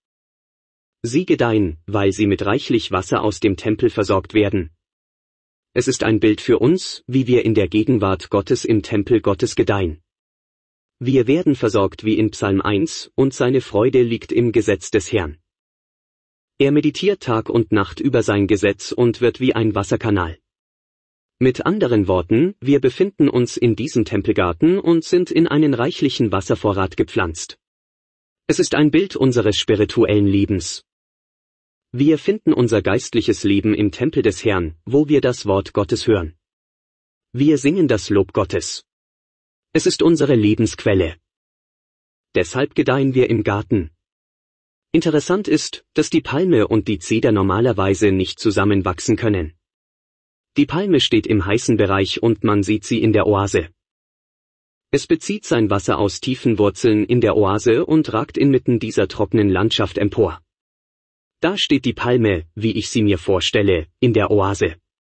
Sie gedeihen, weil sie mit reichlich Wasser aus dem Tempel versorgt werden. Es ist ein Bild für uns, wie wir in der Gegenwart Gottes im Tempel Gottes gedeihen. Wir werden versorgt wie in Psalm 1, und seine Freude liegt im Gesetz des Herrn. Er meditiert Tag und Nacht über sein Gesetz und wird wie ein Wasserkanal. Mit anderen Worten, wir befinden uns in diesem Tempelgarten und sind in einen reichlichen Wasservorrat gepflanzt. Es ist ein Bild unseres spirituellen Lebens. Wir finden unser geistliches Leben im Tempel des Herrn, wo wir das Wort Gottes hören. Wir singen das Lob Gottes. Es ist unsere Lebensquelle. Deshalb gedeihen wir im Garten. Interessant ist, dass die Palme und die Zeder normalerweise nicht zusammenwachsen können. Die Palme steht im heißen Bereich und man sieht sie in der Oase. Es bezieht sein Wasser aus tiefen Wurzeln in der Oase und ragt inmitten dieser trockenen Landschaft empor. Da steht die Palme, wie ich sie mir vorstelle, in der Oase.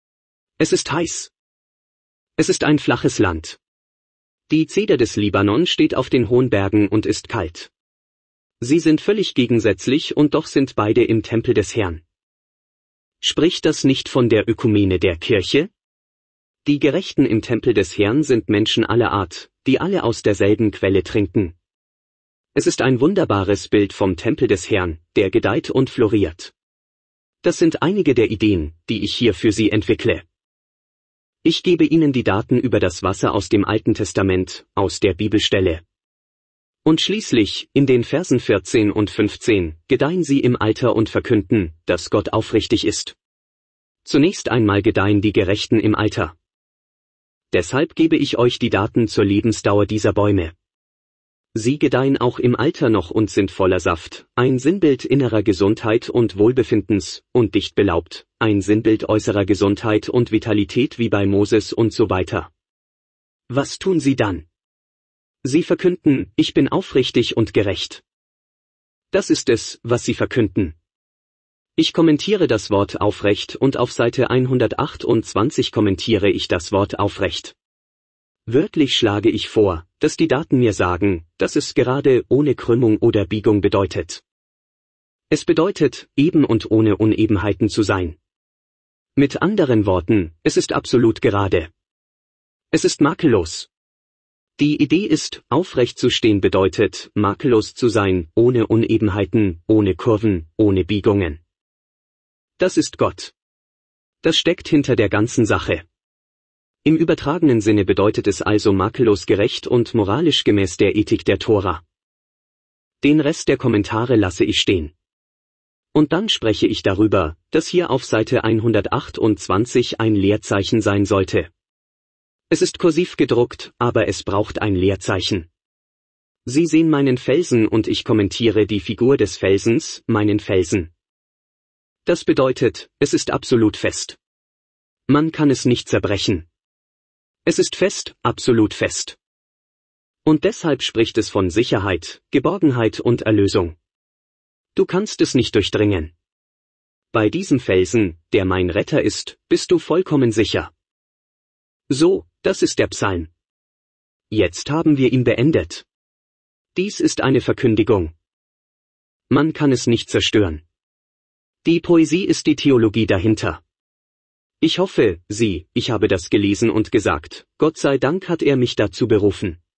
Es ist heiß. Es ist ein flaches Land. Die Zeder des Libanon steht auf den hohen Bergen und ist kalt. Sie sind völlig gegensätzlich und doch sind beide im Tempel des Herrn. Spricht das nicht von der Ökumene der Kirche? Die Gerechten im Tempel des Herrn sind Menschen aller Art, die alle aus derselben Quelle trinken. Es ist ein wunderbares Bild vom Tempel des Herrn, der gedeiht und floriert. Das sind einige der Ideen, die ich hier für Sie entwickle. Ich gebe Ihnen die Daten über das Wasser aus dem Alten Testament, aus der Bibelstelle. Und schließlich, in den Versen 14 und 15, gedeihen sie im Alter und verkünden, dass Gott aufrichtig ist. Zunächst einmal gedeihen die Gerechten im Alter. Deshalb gebe ich euch die Daten zur Lebensdauer dieser Bäume. Sie gedeihen auch im Alter noch und sind voller Saft, ein Sinnbild innerer Gesundheit und Wohlbefindens, und dicht belaubt, ein Sinnbild äußerer Gesundheit und Vitalität wie bei Moses und so weiter. Was tun sie dann? Sie verkünden, ich bin aufrichtig und gerecht. Das ist es, was sie verkünden. Ich kommentiere das Wort aufrecht und auf Seite 128 kommentiere ich das Wort aufrecht. Wörtlich schlage ich vor, dass die Daten mir sagen, dass es gerade ohne Krümmung oder Biegung bedeutet. Es bedeutet, eben und ohne Unebenheiten zu sein. Mit anderen Worten, es ist absolut gerade. Es ist makellos. Die Idee ist, aufrecht zu stehen bedeutet, makellos zu sein, ohne Unebenheiten, ohne Kurven, ohne Biegungen. Das ist Gott. Das steckt hinter der ganzen Sache. Im übertragenen Sinne bedeutet es also makellos gerecht und moralisch gemäß der Ethik der Tora. Den Rest der Kommentare lasse ich stehen. Und dann spreche ich darüber, dass hier auf Seite 128 ein Leerzeichen sein sollte. Es ist kursiv gedruckt, aber es braucht ein Leerzeichen. Sie sehen meinen Felsen und ich kommentiere die Figur des Felsens, meinen Felsen. Das bedeutet, es ist absolut fest. Man kann es nicht zerbrechen. Es ist fest, absolut fest. Und deshalb spricht es von Sicherheit, Geborgenheit und Erlösung. Du kannst es nicht durchdringen. Bei diesem Felsen, der mein Retter ist, bist du vollkommen sicher. So, das ist der Psalm. Jetzt haben wir ihn beendet. Dies ist eine Verkündigung. Man kann es nicht zerstören. Die Poesie ist die Theologie dahinter. Ich hoffe, ich habe das gelesen und gesagt, Gott sei Dank hat er mich dazu berufen.